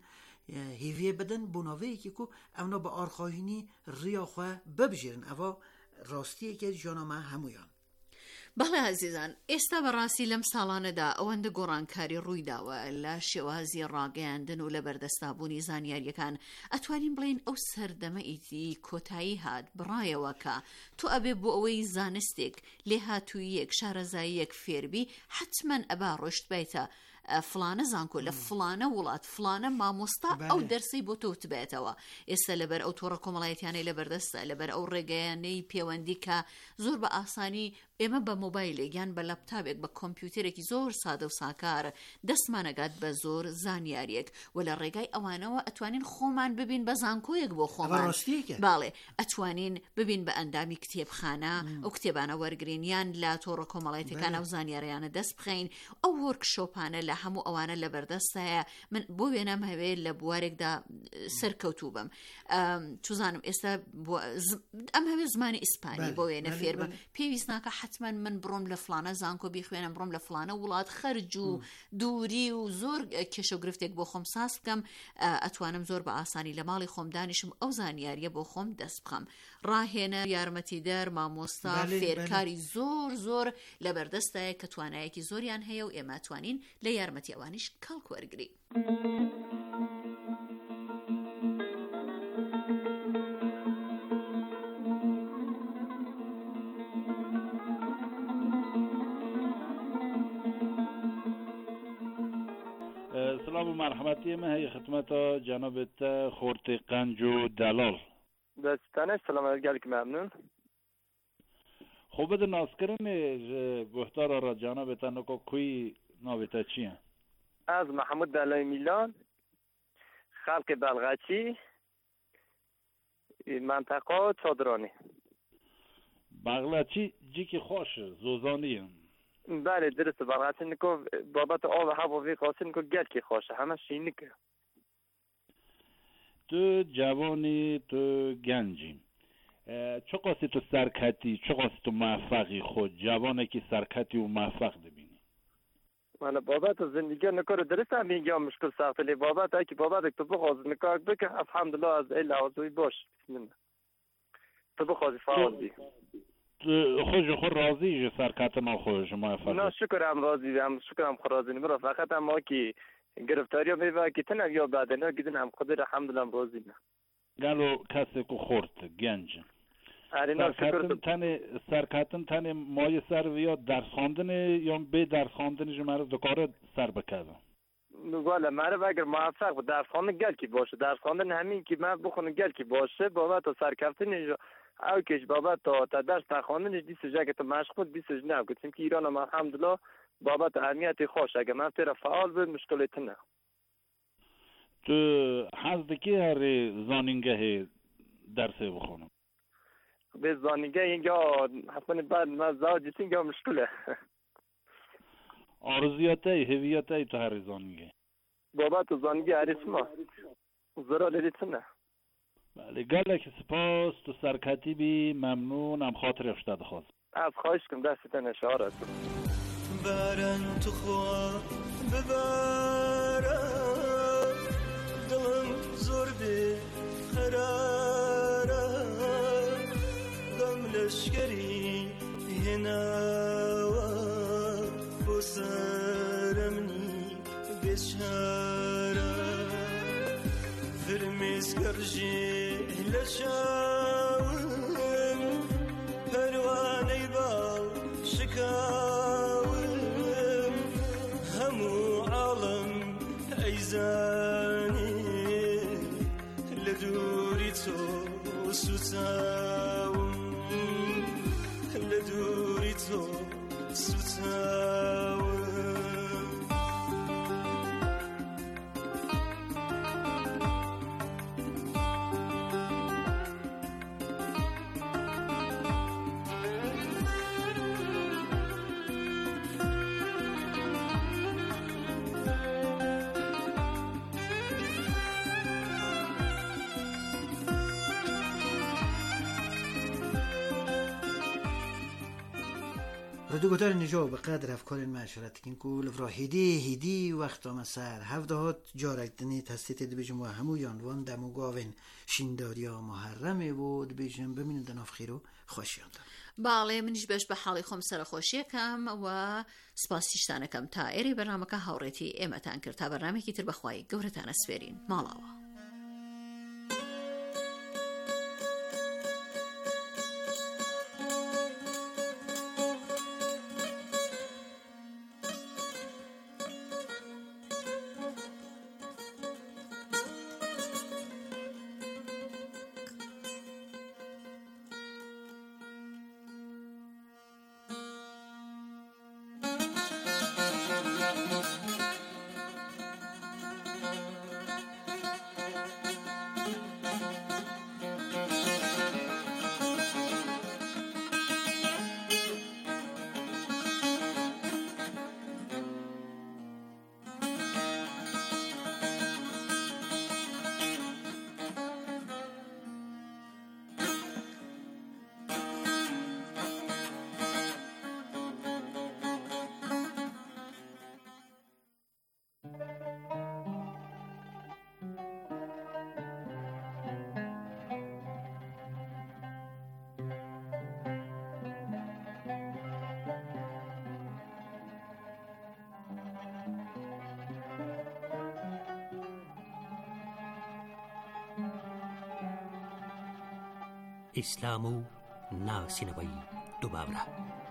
هیویه بدن بوناوهی که که اونا با آرخواهینی ریا خواه ببجیرن اوا راستیه که جانامه همویان. بەڵێ عزیزان، ئێستا بەڕاستی لەم ساڵانەدا ئەوەندە گۆڕانکاری ڕوویداوە لە شێوازی ڕاگەیاندن و لە بەردەستابوونی زانیاریەکان ئەتوانین بڵین ئەو سەردەمە ئیتی کۆتایی هات بڕایەوە کە تۆ ئەبێ بۆ ئەوەی زانستێک لێ هاتوویەک شارەزاییەک فێربی حتمەن ئەبا ڕۆشت بیتە فلانە زانکۆ لە فلانە وڵات فلانە مامۆستا ئەو دەرسەی بۆ تۆ بێتەوە. ئێستا لەبەر ئەو تۆڕە کۆمەڵایەتیانەی لەبەردەستە لەبەر ئەو ڕێگەیانەی پەیوەندی کە زۆر بە ئاسانی ئێمە بە مۆبایلێک یان بە لەپتاپێک بە کۆمپیوتەرێکی زۆر سادە و ساکار دەستمانەگات بە زۆر زانیاریەک و لە ڕێگای ئەوانەوە ئەتوانین خۆمان ببین بە زانکۆیەک بۆ خۆمان. باڵێ ئەتوانین ببین بە ئەندامی کتێبخانە ئەو کتێبانە وەرگرین یان لە تۆڕە کۆمەڵایەتەکان ئەو زانیاریانە دەست بخەین. ئەو وەرکشۆپانە لە هەموو ئەوانە لە بەردەستایە. من بۆ وێنەم هەوێت لە بوارێکدا سەرکەوتوو بم. توزانم ئێستا ئەم هەوێ زمانی ئیسپانی بۆ وێنە فێر بم. پێویست ناکە حتمما من بڕۆم لە فلانە زانکۆ بیخوێنم بڕۆم لە فلانە وڵات خەرج و دووری و زۆر کێشە و گرفتێک بۆ خۆم ساز بکەم. ئەتوانم زۆر بە ئاسانی لە ماڵی خۆم دانیشم ئەو زانیاریە بۆ خۆم دەست بخەم. ڕاهێنە یارمەتیدەر مامۆستا فێرکاری زۆر زۆر لە بەردەستایە کە توانایەکی زۆریان هەیە و ئێمە توانین لە یارمەتی ئەوانیش کەڵک وەرگری. سلام و مرحمتی من هی خدمت جنابت خورت قنج و دلال دستانه سلام علیکم ممنون. خوب ده ناسکرم گفتار را جنابت نکو کوی نابتا چیه؟ از محمود دلای میلان خلق بلغچی منطقه چادرانی. بلغچی جی که خوشه زوزانی. بله درسته بلغچی نکو بابت آب و هوا خاصی نکو گل که خوشه همه شینی که تو جوانی تو گنجی چه قاسی تو سرکتی چه قاسی تو موفقی خود جوانه که سرکتی و موفق ببینی؟ من بابت زندگی نکار درست هم میگم مشکل سخته لی بابت ای که بابت تو بخواست نکار بکن الحمدلله از ای لحظوی باش بسم الله تو بخواست فعال بی خوش خود راضی جو سرکت ما خوش موفق نه شکرم راضی هم شکرم خود راضی نمرا فقط هم ما که گرفتاری ها میبا که تنم یا بعد نه گیدن هم خود الحمدلله راضی نه گلو کسی که خورد گنج ارینا سرکتن تن سرکتن تن مای سر و یا درس خواندن یا به درس خواندن جمعه دکاره سر بکردم نگاله مرا اگر موفق به درس خواندن گل کی باشه درس خواندن همین که من بخونم گل کی باشه بابت تا سرکفتن او کش بابت تا تا درس تخواندن دیس جگه تو مشق بود دیس نه گفتم که ایران ما الحمدلله بابت اهمیت خوش اگر من تر فعال بود مشکلات نه تو حد کی هر زانینگه درس بخونم به زانینگه اینجا حتما بعد ما زاوج اینجا مشکله آرزویاتی هویاتی تو هر زانینگه بابت زانینگه عریسما ضرر لیت نه بله گله که سپاس تو سرکتی بی ممنونم خاطر افتاد خواست از خواهش کم دستتن اشاره برن تو خواه ببرم دلم زور بی قرارم غم لشکری هنوا بسرم نی بشارم فرمیز کرجی لشاوم پروانه بال شکاوم همو عالم ایزانی لدوری تو سوتاوم لدوری تو سوتاوم ردو گتار نجا به قدر افکار معشرت کن کول افرا هیدی هیدی وقت آمد سر هفته هات جارک دنی تستیت دو بیجم و همو یانوان دمو گاوین شینداریا محرمه بود بیجم بمینن دناف خیرو خوشیان دار باڵێ منیش بەش بە حاڵی خۆم سەرخۆشیەکەم و سپاسیشتانەکەم تا ئێری بەرنامەکە هاوڕێتی ئێمەتان کرد تا بەرنامێکی تر بەخوای گەورەتانە سپێرین ماڵاوە. ئیسلام و ناسینەوەی دووباورە.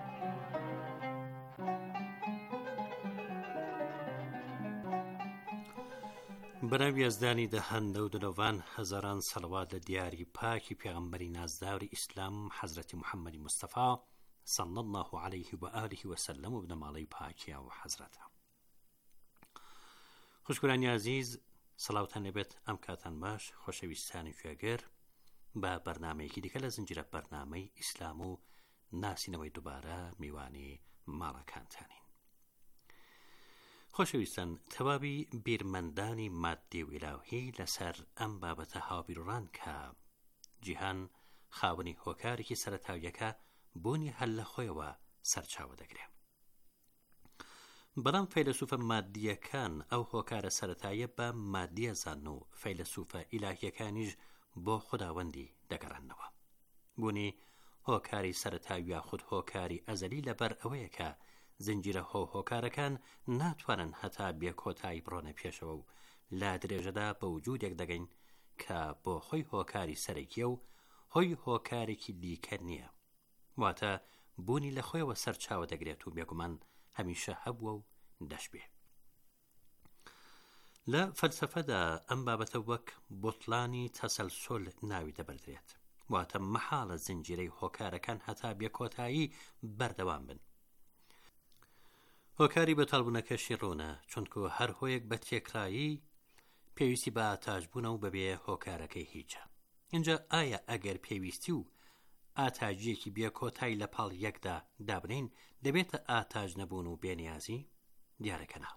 بەناوی یەزدانی دەهەندە و دنۆڤان هەزاران سەڵەوات لە دیاری پاکی پێغەمبەری نازداوری ئیسلام حەزرەتی محەممەدی مستەفا صلی الله عليه و آله وسلم و بنەماڵەی پاکیە و حەزرەتە. خوشکورانی عزیز سەڵاوتان لێبێت ئەم کاتان باش خۆشەویستانی کوێگەر با بەرنامەیەکی دیکە لە زنجیرە بەرنامەی ئیسلام و ناسینەوەی دووبارە میوانی ماڵەکانتانین. خۆشەویستان تەواوی بیرمەندانی مادی و ئیلاهی لەسەر ئەم بابەتە هاوبیرڕان کە جیهان خاوەنی هۆکارێکی سەرەتاویەکە بوونی هەل لە خۆیەوە سەرچاوە دەگرێت. بەڵام فەیلسوفە مادیەکان ئەو هۆکارە سەرەتایە بە مادیەزان و فەیلسوفە ئیلاهیەکانیش بۆ خوداوەندی دەگەڕێنەوە. بوونی هۆکاری سەرەتاوی یاخود هۆکاری ئەزەلی لەبەر ئەوەیە کە زنجیرە هۆ هۆکارەکان ناتوانن هەتا بێکۆتایی بڕۆنە پێشەوە و لا درێژەدا بە وجودێک دەگەین کە بۆ خۆی هۆکاری سەرەکیە و هۆی هۆکارێکی دیکە نییە، واتە بوونی لە خۆیەوە سەرچاوە دەگرێت و بێگومان هەمیشە هەبووە و دەشبێ. لە فەلسەفەدا ئەم بابەتە وەک بوتڵانی تەسەلسۆل ناوی دەبەردرێت، واتە مەحاڵە زنجیرەی هۆکارەکان هەتا بێکۆتایی بەردەوام بن. هۆکاری بەتاڵبوونەکەشی ڕوونە، چونکو هەر هۆیەک بە تێکرایی پێویستی بە ئاتاژبوونە و بەبێ هۆکارەکەی هیچە. اینجا ئایا ئەگەر پێویستی و ئاتاژیەکی بێکۆتایی لە پاڵ یەکدا دابنین دەبێتە ئاتاژ نەبوون و بێنیازی؟ دیارەکە نا.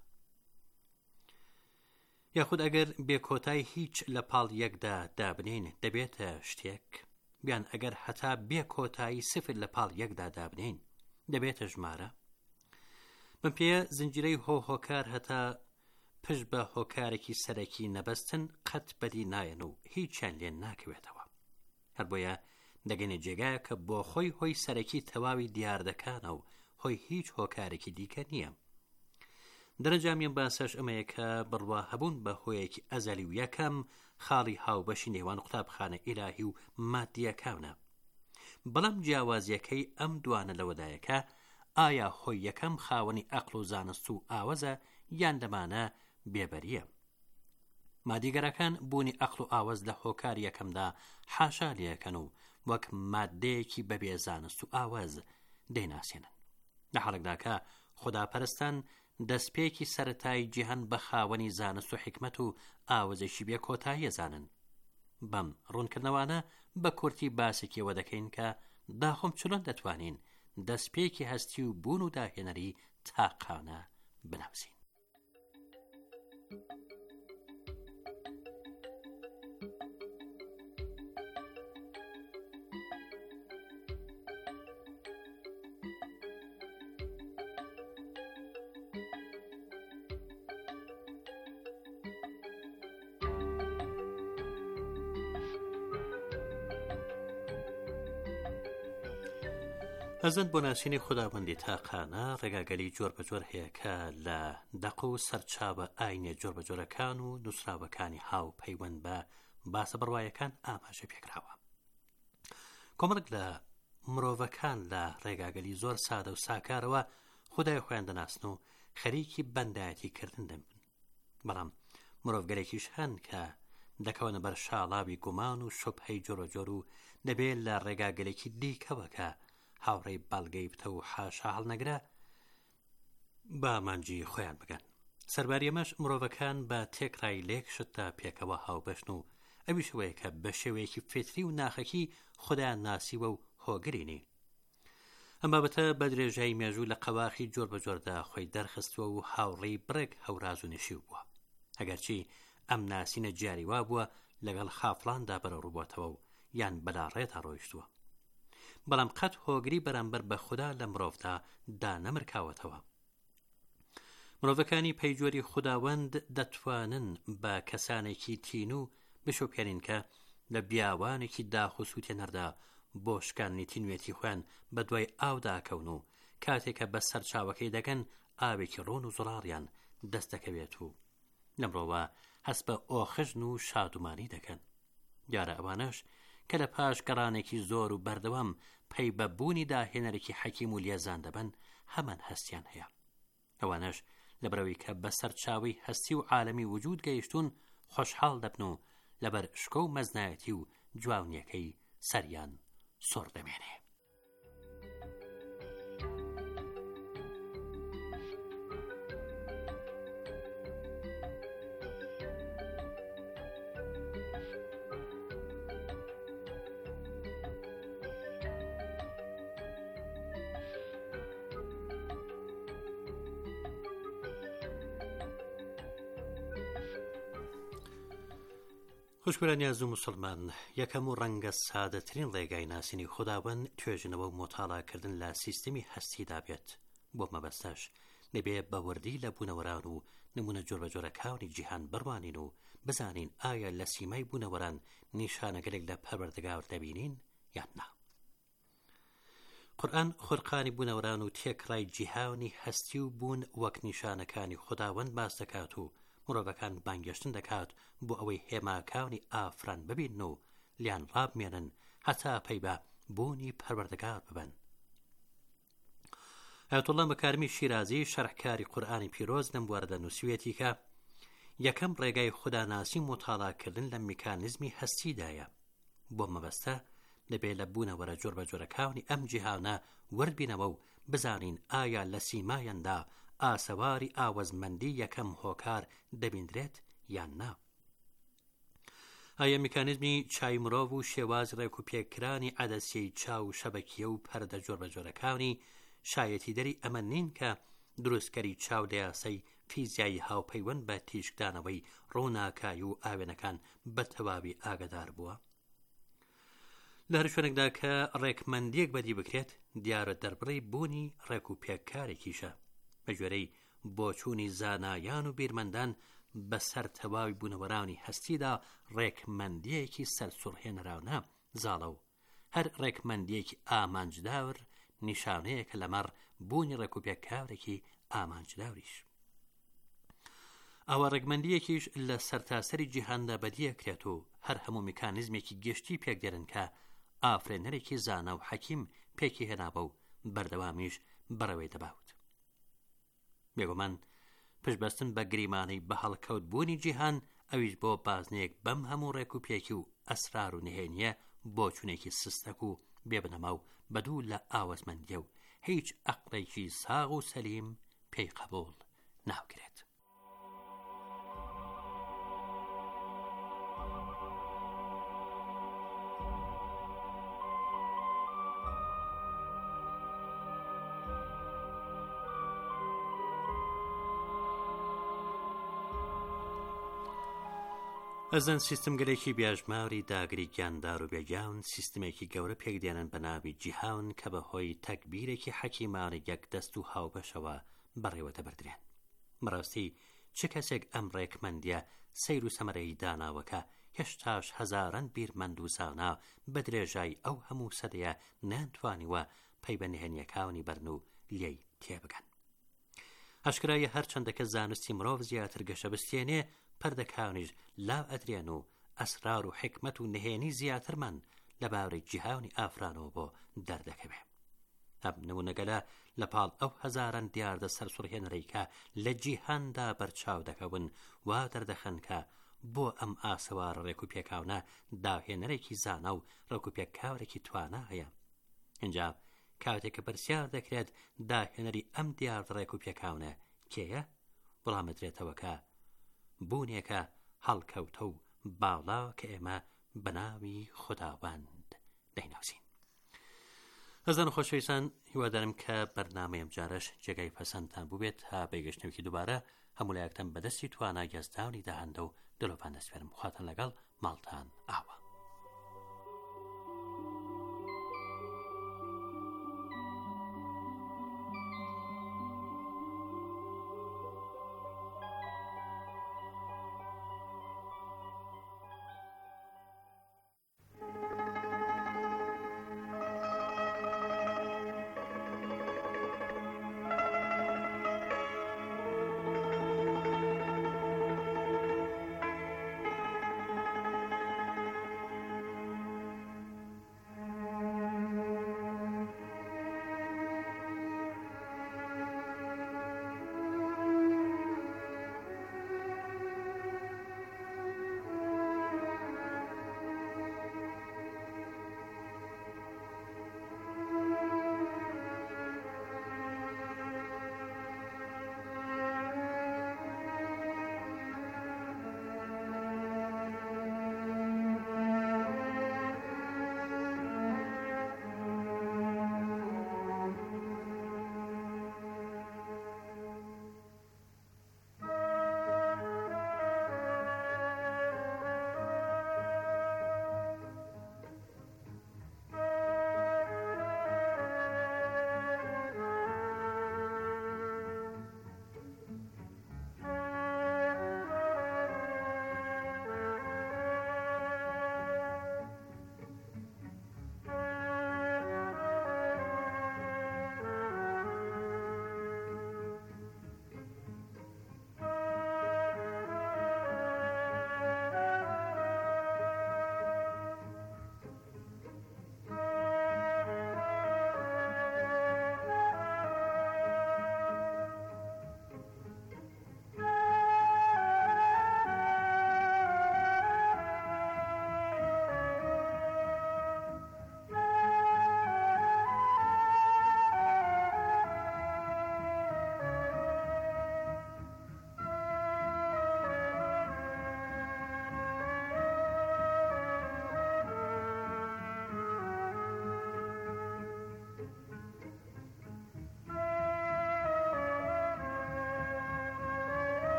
یاخود ئەگەر بێکۆتایی هیچ لە پاڵ یەکدا دابنین دەبێتە شتێک؟ بیان ئەگەر هەتا بێکۆتایی سفر لە پاڵ یەکدا دابنین دەبێتە ژمارە؟ من پێ زنجیرەی هۆ هۆکار هەتا پشت بە هۆکارێکی سەرەکی نەبەستن قەت بەدی نایەن و هیچیان لێن ناکەوێتەوە. هەر بۆیە دەگەنێ جێگایە کە بۆ خۆی هۆی سەرەکی تەواوی دیاردەکانە و هۆی هیچ هۆکارێکی دیکە نییە. دەرەنجامیان باسەش ئەمەیە کە بڕوا هەبوون بە هۆیەکی ئەزەلی و یەکەم خاڵی هاوبەشی نێوان قوتابخانە ئیلاهی و مادیەکانە. بەڵام جیاوازیەکەی ئەم دوانە لەوەدایەکە ئایا هۆی یەکەم خاوەنی ئەقڵ و زانست و ئاوەزە یان دەمانە بێبەریە؟ مادیگەرەکان بوونی ئەقڵ و ئاوەز لە هۆکار یەکەمدا حاشا لێەکەن و وەک مادەیەکی بەبێ زانست و ئاوەز دەیناسێنن، لە حاڵێکدا کە خوداپەرستان دەستپێکی سەرەتایی جیهان بە خاوەنی زانست و حکمت و ئاوەزێکی بێ کۆتاییە زانن. بەم ڕوونکردنەوانە بە کورتی باسێکیەوە دەکەین کە داخۆم چۆن دەتوانین دەستپێکی هەستی و بوون و داهێنەری تاقانە بناوزین. ئەزەند بۆ ناسینی خوداوەندی تاقانە ڕێگاگەلی جۆر بە جۆر هەیە کە لە دەق و سەرچاوە ئاینێ جۆر بە جۆرەکان و نووسراوەکانی هاو پەیوەند بە باسە بڕوایەکان ئاماژە پێکراوە. کۆمەڵێک لە مرۆڤەکان لە ڕێگاگەلی زۆر سادە و ساکارەوە خودای خۆیان دەناسن و خەریکی بەندایەتی کردن دەبن. بەڵام مرۆڤگەرێکیش هەن کە دەکەونە بەر شاڵاوی گومان و شوبهەی جۆرە جۆر و دەبێت لە ڕێگاگەلێکی دیکەوە کە هاوڕێی باڵگەی بتە و حاشا هەڵنەگرە با مانجی خۆیان بگەن. سەرباری ئەمەش مرۆڤەکان بە تێکڕای لێکشت تا پێکەوە هاوبەشن و ئەویش ئەوەیە کە بە شێوەیەکی فێتری و ناخەکی خودیان ناسیوە و هۆگرینی. ئەم بابەتە بە درێژایی مێژوو لە قەواخی جۆر بە جۆردا خۆی دەرخستووە و هاوڕێی بڕێک هەوراز و نشیو بووە. ئەگەرچی ئەم ناسینە جیاری وا بووە لەگەڵ خافڵاندا بەرە ڕووبەتەوە و یان بەلاڕێتا ڕۆیشتووە، بەڵام قەت هۆگری بەرامبەر بە خوددا لە مرۆڤدا دانەمرکاوەتەوە. مرۆڤەکانی پەیجۆری خوداوەند دەتوانن بە کەسانێکی تین و بشۆپێنین کە لە بیاوانێکی داخوسووتێ نەردا بۆ شکاندنی تینوێتی خۆیان بە دوای ئاوداکەون و کاتێکە بە سەر چاوەکەی دەگەن ئاوێکی ڕۆن و زڵاڕیان دەست دەکەوێت و لە مرۆڤە هەست بە ئۆخژن و شادومانی دەکەن. دیارە ئەوانەش کە لە پاش گەڕانێکی زۆر و بەردەوام پەی بە بوونی داهێنەرێکی حەکیم و لێزان دەبن هەمان هەستیان هەیە. ئەوانەش لە بەرەوەی کە بەسەر چاوی هەستی و عالەمی وجود گەیشتون خۆشحاڵ دەبن و لەبەر شکۆ و مەزنایەتی و جوانیەکەی سەریان سۆر دەمێنێ. خوشبرانیاز و مسلمان، یەکەم و ڕەنگە سادەترین ڕێگای ناسینی خوداوەند توێژنەوە و مۆتاڵاکردن لە سیستەمی هەستیدا بێت. بۆ مەبەستەش دەبێ بەوردی لە بوونەوەران و نمونە جۆر بە جۆرەکانی جیهان بڕوانین و بزانین ئایا لە سیمای بوونەوەران نیشانەگەلێک لە پەروەردگار دەبینین یان نا. قورئان خورقانی بوونەوەران و تێکڕای جیهانی هەستی و بوون وەک نیشانەکانی خوداوەند باس دەکات و مرۆڤەکان بانگێشتن دەکات بۆ ئەوەی هێماکانی ئافران ببین و لیان ڕابمێنن هەتا پەی بە بوونی پەروەردگار ببن. ئایەتوڵڵا مەکارمی شیرازی شەرحکاری قورئانی پیرۆز لەم بوارەدا نووسویەتی کە یەکەم ڕێگای خوداناسی مۆتاڵاکردن لە میکانیزمی هەستیدایە. بۆ مەبەستە دەبێت لە بوونەوەرە جۆر بە جۆرە کاونی ئەم جیهانە وەربینەوە و بزانین ئایا لە سیمایەندا ئاسەواری ئاوەزمەندی یەکەم هۆکار دەبیندرێت یان نا. ئایا میکانیزمی چای مرۆڤ و شێواز ڕێک و پێکرانی عەدەسیەی چاو و شەبەکیە و پەردە جۆر بە جۆرە کاونی شایەتی دەری ئەمە نین کە دروستکەری چاو لە یاسەی فیزیایی هاوپەیوەند بە تیشکدانەوەی ڕووناکایی و ئاوێنەکان بە تەواوی ئاگادار بووە. لە هەر شوێنێکدا کە ڕێکمەندیەک بەدی بکرێت دیارە دەربڕی بوونی ڕێک و پێکارێکیشە بە ژێرەی بۆچوونی زانایان و بیرمەندان بەسەر تەواوی بوونەوەرانی هەستیدا ڕێکمەندیەکی سەرسوڕهێنراونە زاڵە و هەر ڕێکمەندیەکی ئامانجداور نیشانەیەکە لەمەڕ بوونی ڕێک و پێکارێکی ئامانجداوریش. ئەوە ڕێکمەندیەکیش لە سەرتاسەری جیهاندا بەدیەکرێت و هەر هەموو میکانیزمێکی گشتی پێکدێرن کە ئافرێنەرێکی زانا و حەکیم پێکی هێنابە و بەردەوامیش بەڕەوەی دەباوت. بێگومان پشتبەستن بە گریمانەی بە هەڵکەوت بوونی جیهان ئەویش بۆ بازنەیەک بەم هەموو ڕێک و پێکی و ئەسرار و نهێنیە بۆ چوونێکی سستەک و بێبنەما و بەدوو لە ئاوەزمەندیە و هیچ عەقڵێکی ساغ و سەلیم پێی قەبوڵ ناوکرێت. ئەزان سیستمگەلێکی بیاژماوری داگری گیاندار و بێگیان سیستمێکی گەورە پێکدێنن بە ناوی جیهان کە بەهۆی تەکبیرێکی حەکیمانە یەک دەست و هاوبەشەوە بەڕێوە دەبردرێن. بەڕاستی چ کەسێک ئەم ڕێکمەندیە سەیر و سەمەرەی داناوەکە هێشتاش هەزاران بیرمەند و زانا بە درێژای ئەو هەموو سەدەیە نانتوانیوە پەی بە نهێنیەکانی بەرن و لێی تێبگەن. ئاشکرایە هەرچەندەکە زانستی مرۆڤ زیاتر گەشە بستێنێ پەردەکانیش لاو ئەدرێن و ئەسرار و حکمت و نهێنی زیاترمان لە باوەڕی جیهانی ئافرانەوە بۆ دەردەکەوێ. ئەم نمونەگەلە لە پاڵ ئەو هەزاران دیاردە سەرسوڕهێنەرەی کە لە جیهاندا بەرچاو دەکەون وا دەردەخەن کە بۆ ئەم ئاسەوارە ڕێک و پێکاونە داهێنەرێکی زانا و ڕێک و پێکاورێکی توانا هەیە. اینجا کاتێک کە پرسیار دەکرێت داهێنەری ئەم دیاردە ڕێک و پێکاونە کێیە؟ وەڵامەدرێتەوە کە بوونێکە هەڵکەوتە و باڵا کە ئێمە بەناوی خوداوەند دەیناسین. ئەزان خۆشەویستان هیوادارم کە بەرنامەیەم جارش جێگای پەسەندتان بووبێت تا بەیگەشتنێکی دووبارە هەموو لایەکتان بەدەستی توانای گەزداونی داهەندە و دلۆڤان دەسپێرم. خواتان لەگەڵ ماڵتان ئاوە.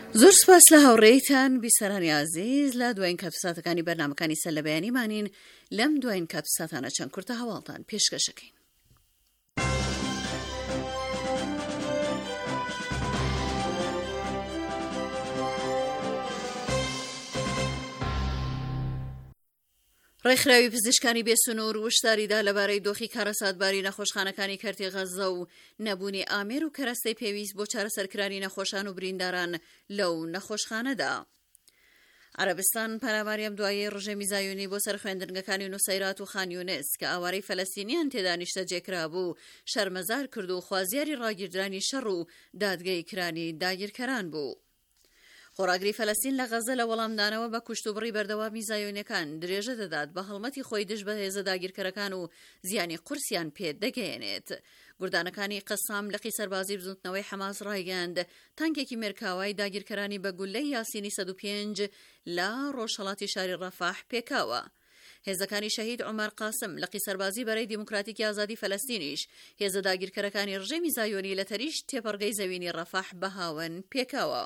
زۆر سپاس لە هاوڕێیتان بیسەرانی عزیز لە دوایین کاتوساتەکانی بەرنامەکانی سەر لە بەیانیمانین. لەم دوایین کاتوساتانە چەند کورتە هەواڵتان پێشکەشەکەین. ڕێکخراوی پزیشکانی بێسنوور وشداریدا لەبارەی دۆخی کارەساتباری نەخۆشخانەکانی کەرتی غەزە و نەبوونی ئامێر و کەرەستەی پێویست بۆ چارەسەرکرانی نەخۆشان و برینداران لەو نەخۆشخانەدا. عەرەبستان پەلاماری ئەم دواییەی ڕژێمی زایۆنی بۆ سەرخوێندنگەکانی نووسەیرات و خانیونس کە ئاوارەی فەلەستینیان تێدا نیشتەجێکرا بوو شەرمەزار کرد و خوازیاری ڕاگیردرانی شەڕ و دادگەیکرانی داگیرکەران بوو. خۆراگری فەلەستین لە غەزە لە وەڵامدانەوە بە کوشت و بڕی بەردەوامی زایۆنیەکان درێژە دەدات بە هەڵمەتی خۆی دژ بە هێزە داگیرکەرەکان و زیانی قورسیان پێ دەگەیەنێت. گوردانەکانی قەسام لە قیسەربازی بزوتنەوەی حەماس ڕایگەاند تانکێکی مێرکاوای داگیرکەرانی بە گولەی یاسینی سەد و پێنج لە ڕۆژهەڵاتی شاری ڕەفاح پێکاوە. هێزەکانی شەهید عومەر قاسم لە قیسەربازی بەرەی دیموکراتیکی ئازادی فەلەستینیش هێزە داگیرکەرەکانی ڕژێمی زایۆنی لە تەریش تێپەڕگەی زەوینی ڕەفاح بەهاون پێکاوە.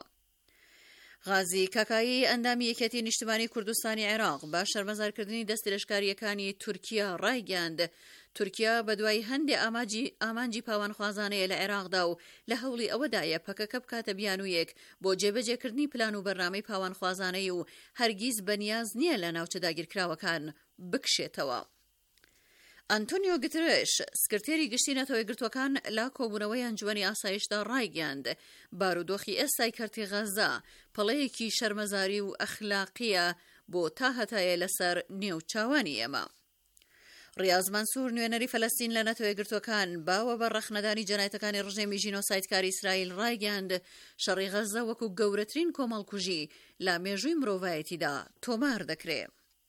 غازی کاکایی ئەندامی یەکێتی نیشتمانی کوردستانی عێراق بە شەرمەزارکردنی دەستی لەشکاریەکانی تورکیا ڕایگەاند. تورکیا بە دوای هەندێ ئامانجی پاوانخوازانەیە لە عێراقدا و لە هەوڵی ئەوەدایە پەکەکە بکاتە بیانوویەک بۆ جێبەجێکردنی پلان و بەرنامەی پاوانخوازانەی و هەرگیز بەنیاز نییە لە ناوچە داگیرکراوەکان بکشێتەوە. ئەنتۆنیۆ گوتێرێش سکرتێری گشتی نەتەوەی گرتوەکان لە کۆبوونەوەی ئەنجومەنی ئاسایشدا ڕایگەاند بارودۆخی ئێستای کەرتی غەزە پەڵەیەکی شەرمەزاری و ئەخلاقیە بۆ تا هەتایە لەسەر نێوچاوانی ئێمە. ڕیاز مەنسوور نوێنەری فەلەستین لە نەتەوەی گرتوەکان باوە بە ڕەخنەدانی جەنایەتەکانی ڕژێمی ژینۆسایدکاری ئیسرائیل ڕایگەاند شەڕی غەزە وەکو گەورەترین کۆمەڵکوژی لە مێژووی مرۆڤایەتیدا تۆمار دەکرێت.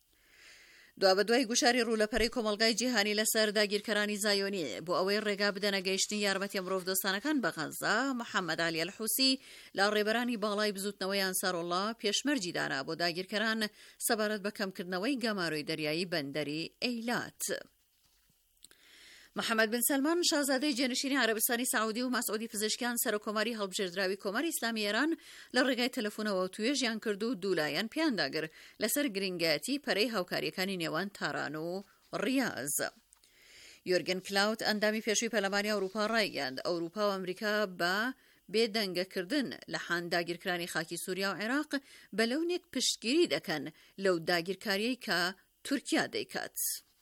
دوا بە دوای گوشاری ڕوولەپەرەی کۆمەڵگای جیهانی لەسەر داگیرکەرانی زایۆنی بۆ ئەوەی ڕێگا بدەنە گەیشتنی یارمەتیە مرۆڤدۆستانەکان بە غەزە، محەممەد عەلی ئەلحوسی لە ڕێبەرانی باڵای بزوتنەوەی ئەنسارۆڵڵا پێشمەرجی دانا بۆ داگیرکەران سەبارەت بە کەمکردنەوەی گەماروی دەریایی بەندەری ئەیلات. محەممەد بن سەلمان شازادەی جێنشینی عەرەبستانی سەعودی و مەسعودی پزیشکیان سەرۆکۆماری هەڵبژێردراوی کۆماری ئیسلامی ئێران لە ڕێگای تەلەفۆنەوە توێژیان کرد و دوولایەن پیانداگر لەسەر گرنگایەتی پەرەی هاوکاریەکانی نێوان تاران و ڕیاز. یۆرگن کلاوت ئەندامی پێشووی پەرلەمانی ئەوروپا ڕایگەاند ئەوروپا و ئەمریکا بە بێدەنگەکردن لە حان داگیرکرانی خاکی سووریا و عێراق بە لەونێک پشتگیری دەکەن لەو داگیرکاریەی کە تورکیا دەیکات.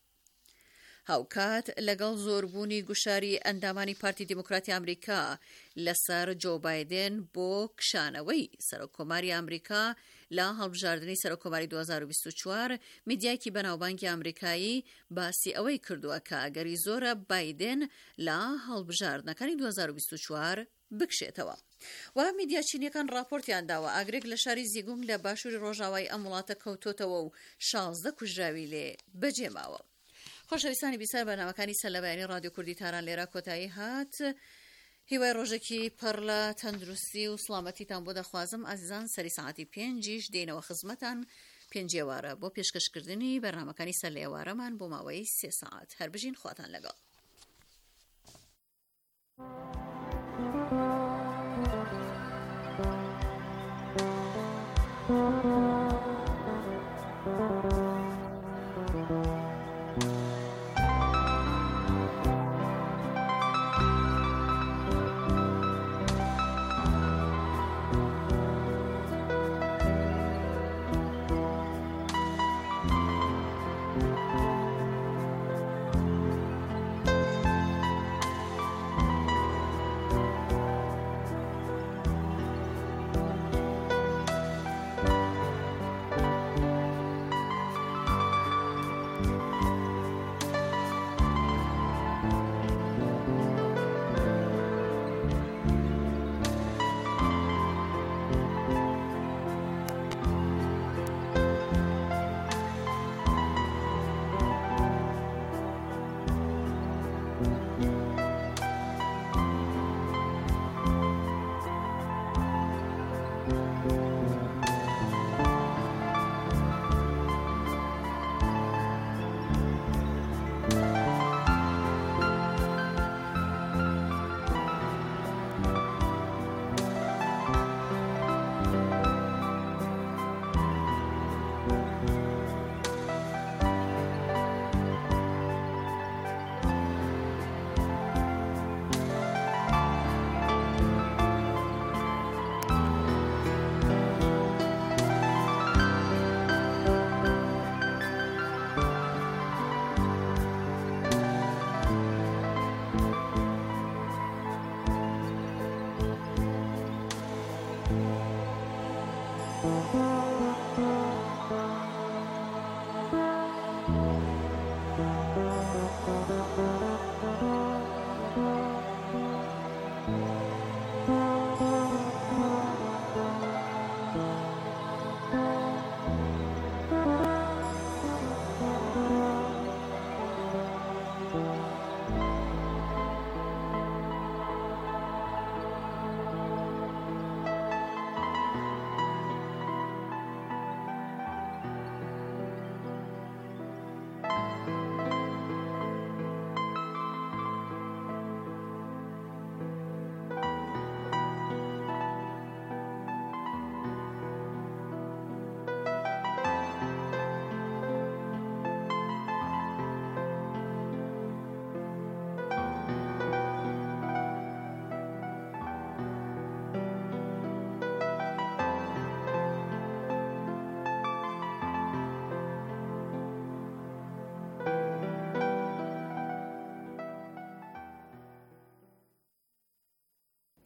هاوکات لەگەڵ زۆربوونی گوشاری ئەندامانی پارتی دیموکراتی ئەمریکا لەسەر جۆ بایدن بۆ کشانەوەی سەرۆکۆماری ئەمریکا لە هەڵبژاردننی سەرۆکۆماری دوو هەزار و بیست و چوار میدیایکی بەناوبانکی ئەمریکایی باسی ئەوەی کردووە کە ئەگەری زۆرە بایدن لە هەڵبژاردنەکانی دوو هەزار و بیست و چوار بکشێتەوە. و میدیا چینیەکان راپۆرتیان داوە ئاگرێک لە شاری زیگونگ لە باشووری ڕۆژاوای ئەم وڵاتە کەوتۆتەوە و شازدە کوژراوی لێ بەجێماوە. خۆشەویستانی بیسەر بەرنامەکانی سەر لە بەیانی ڕادیۆ کوردی تاران لێرە کۆتایی هات. هیوای ڕۆژێکی پڕ لە تەندروستی و سڵامەتیتان بۆ دەخوازم. ئازیزان سەری سەعاتی پێنجیش دێنەوە خزمەتان پێنج ئێوارە بۆ پێشکەشکردنی بەرنامەکانی سەر لە ئێوارەمان بۆ ماوەی سێ سەعات. هەر بژین خواتان لەگەڵ.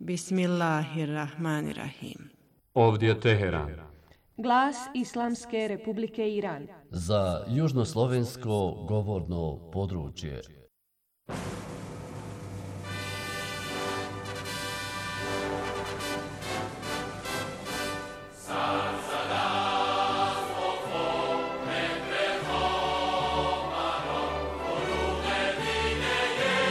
Bismillahirrahmanirrahim. Ovdje je Teheran. Glas Islamske Republike Iran. Za južnoslovensko govorno područje.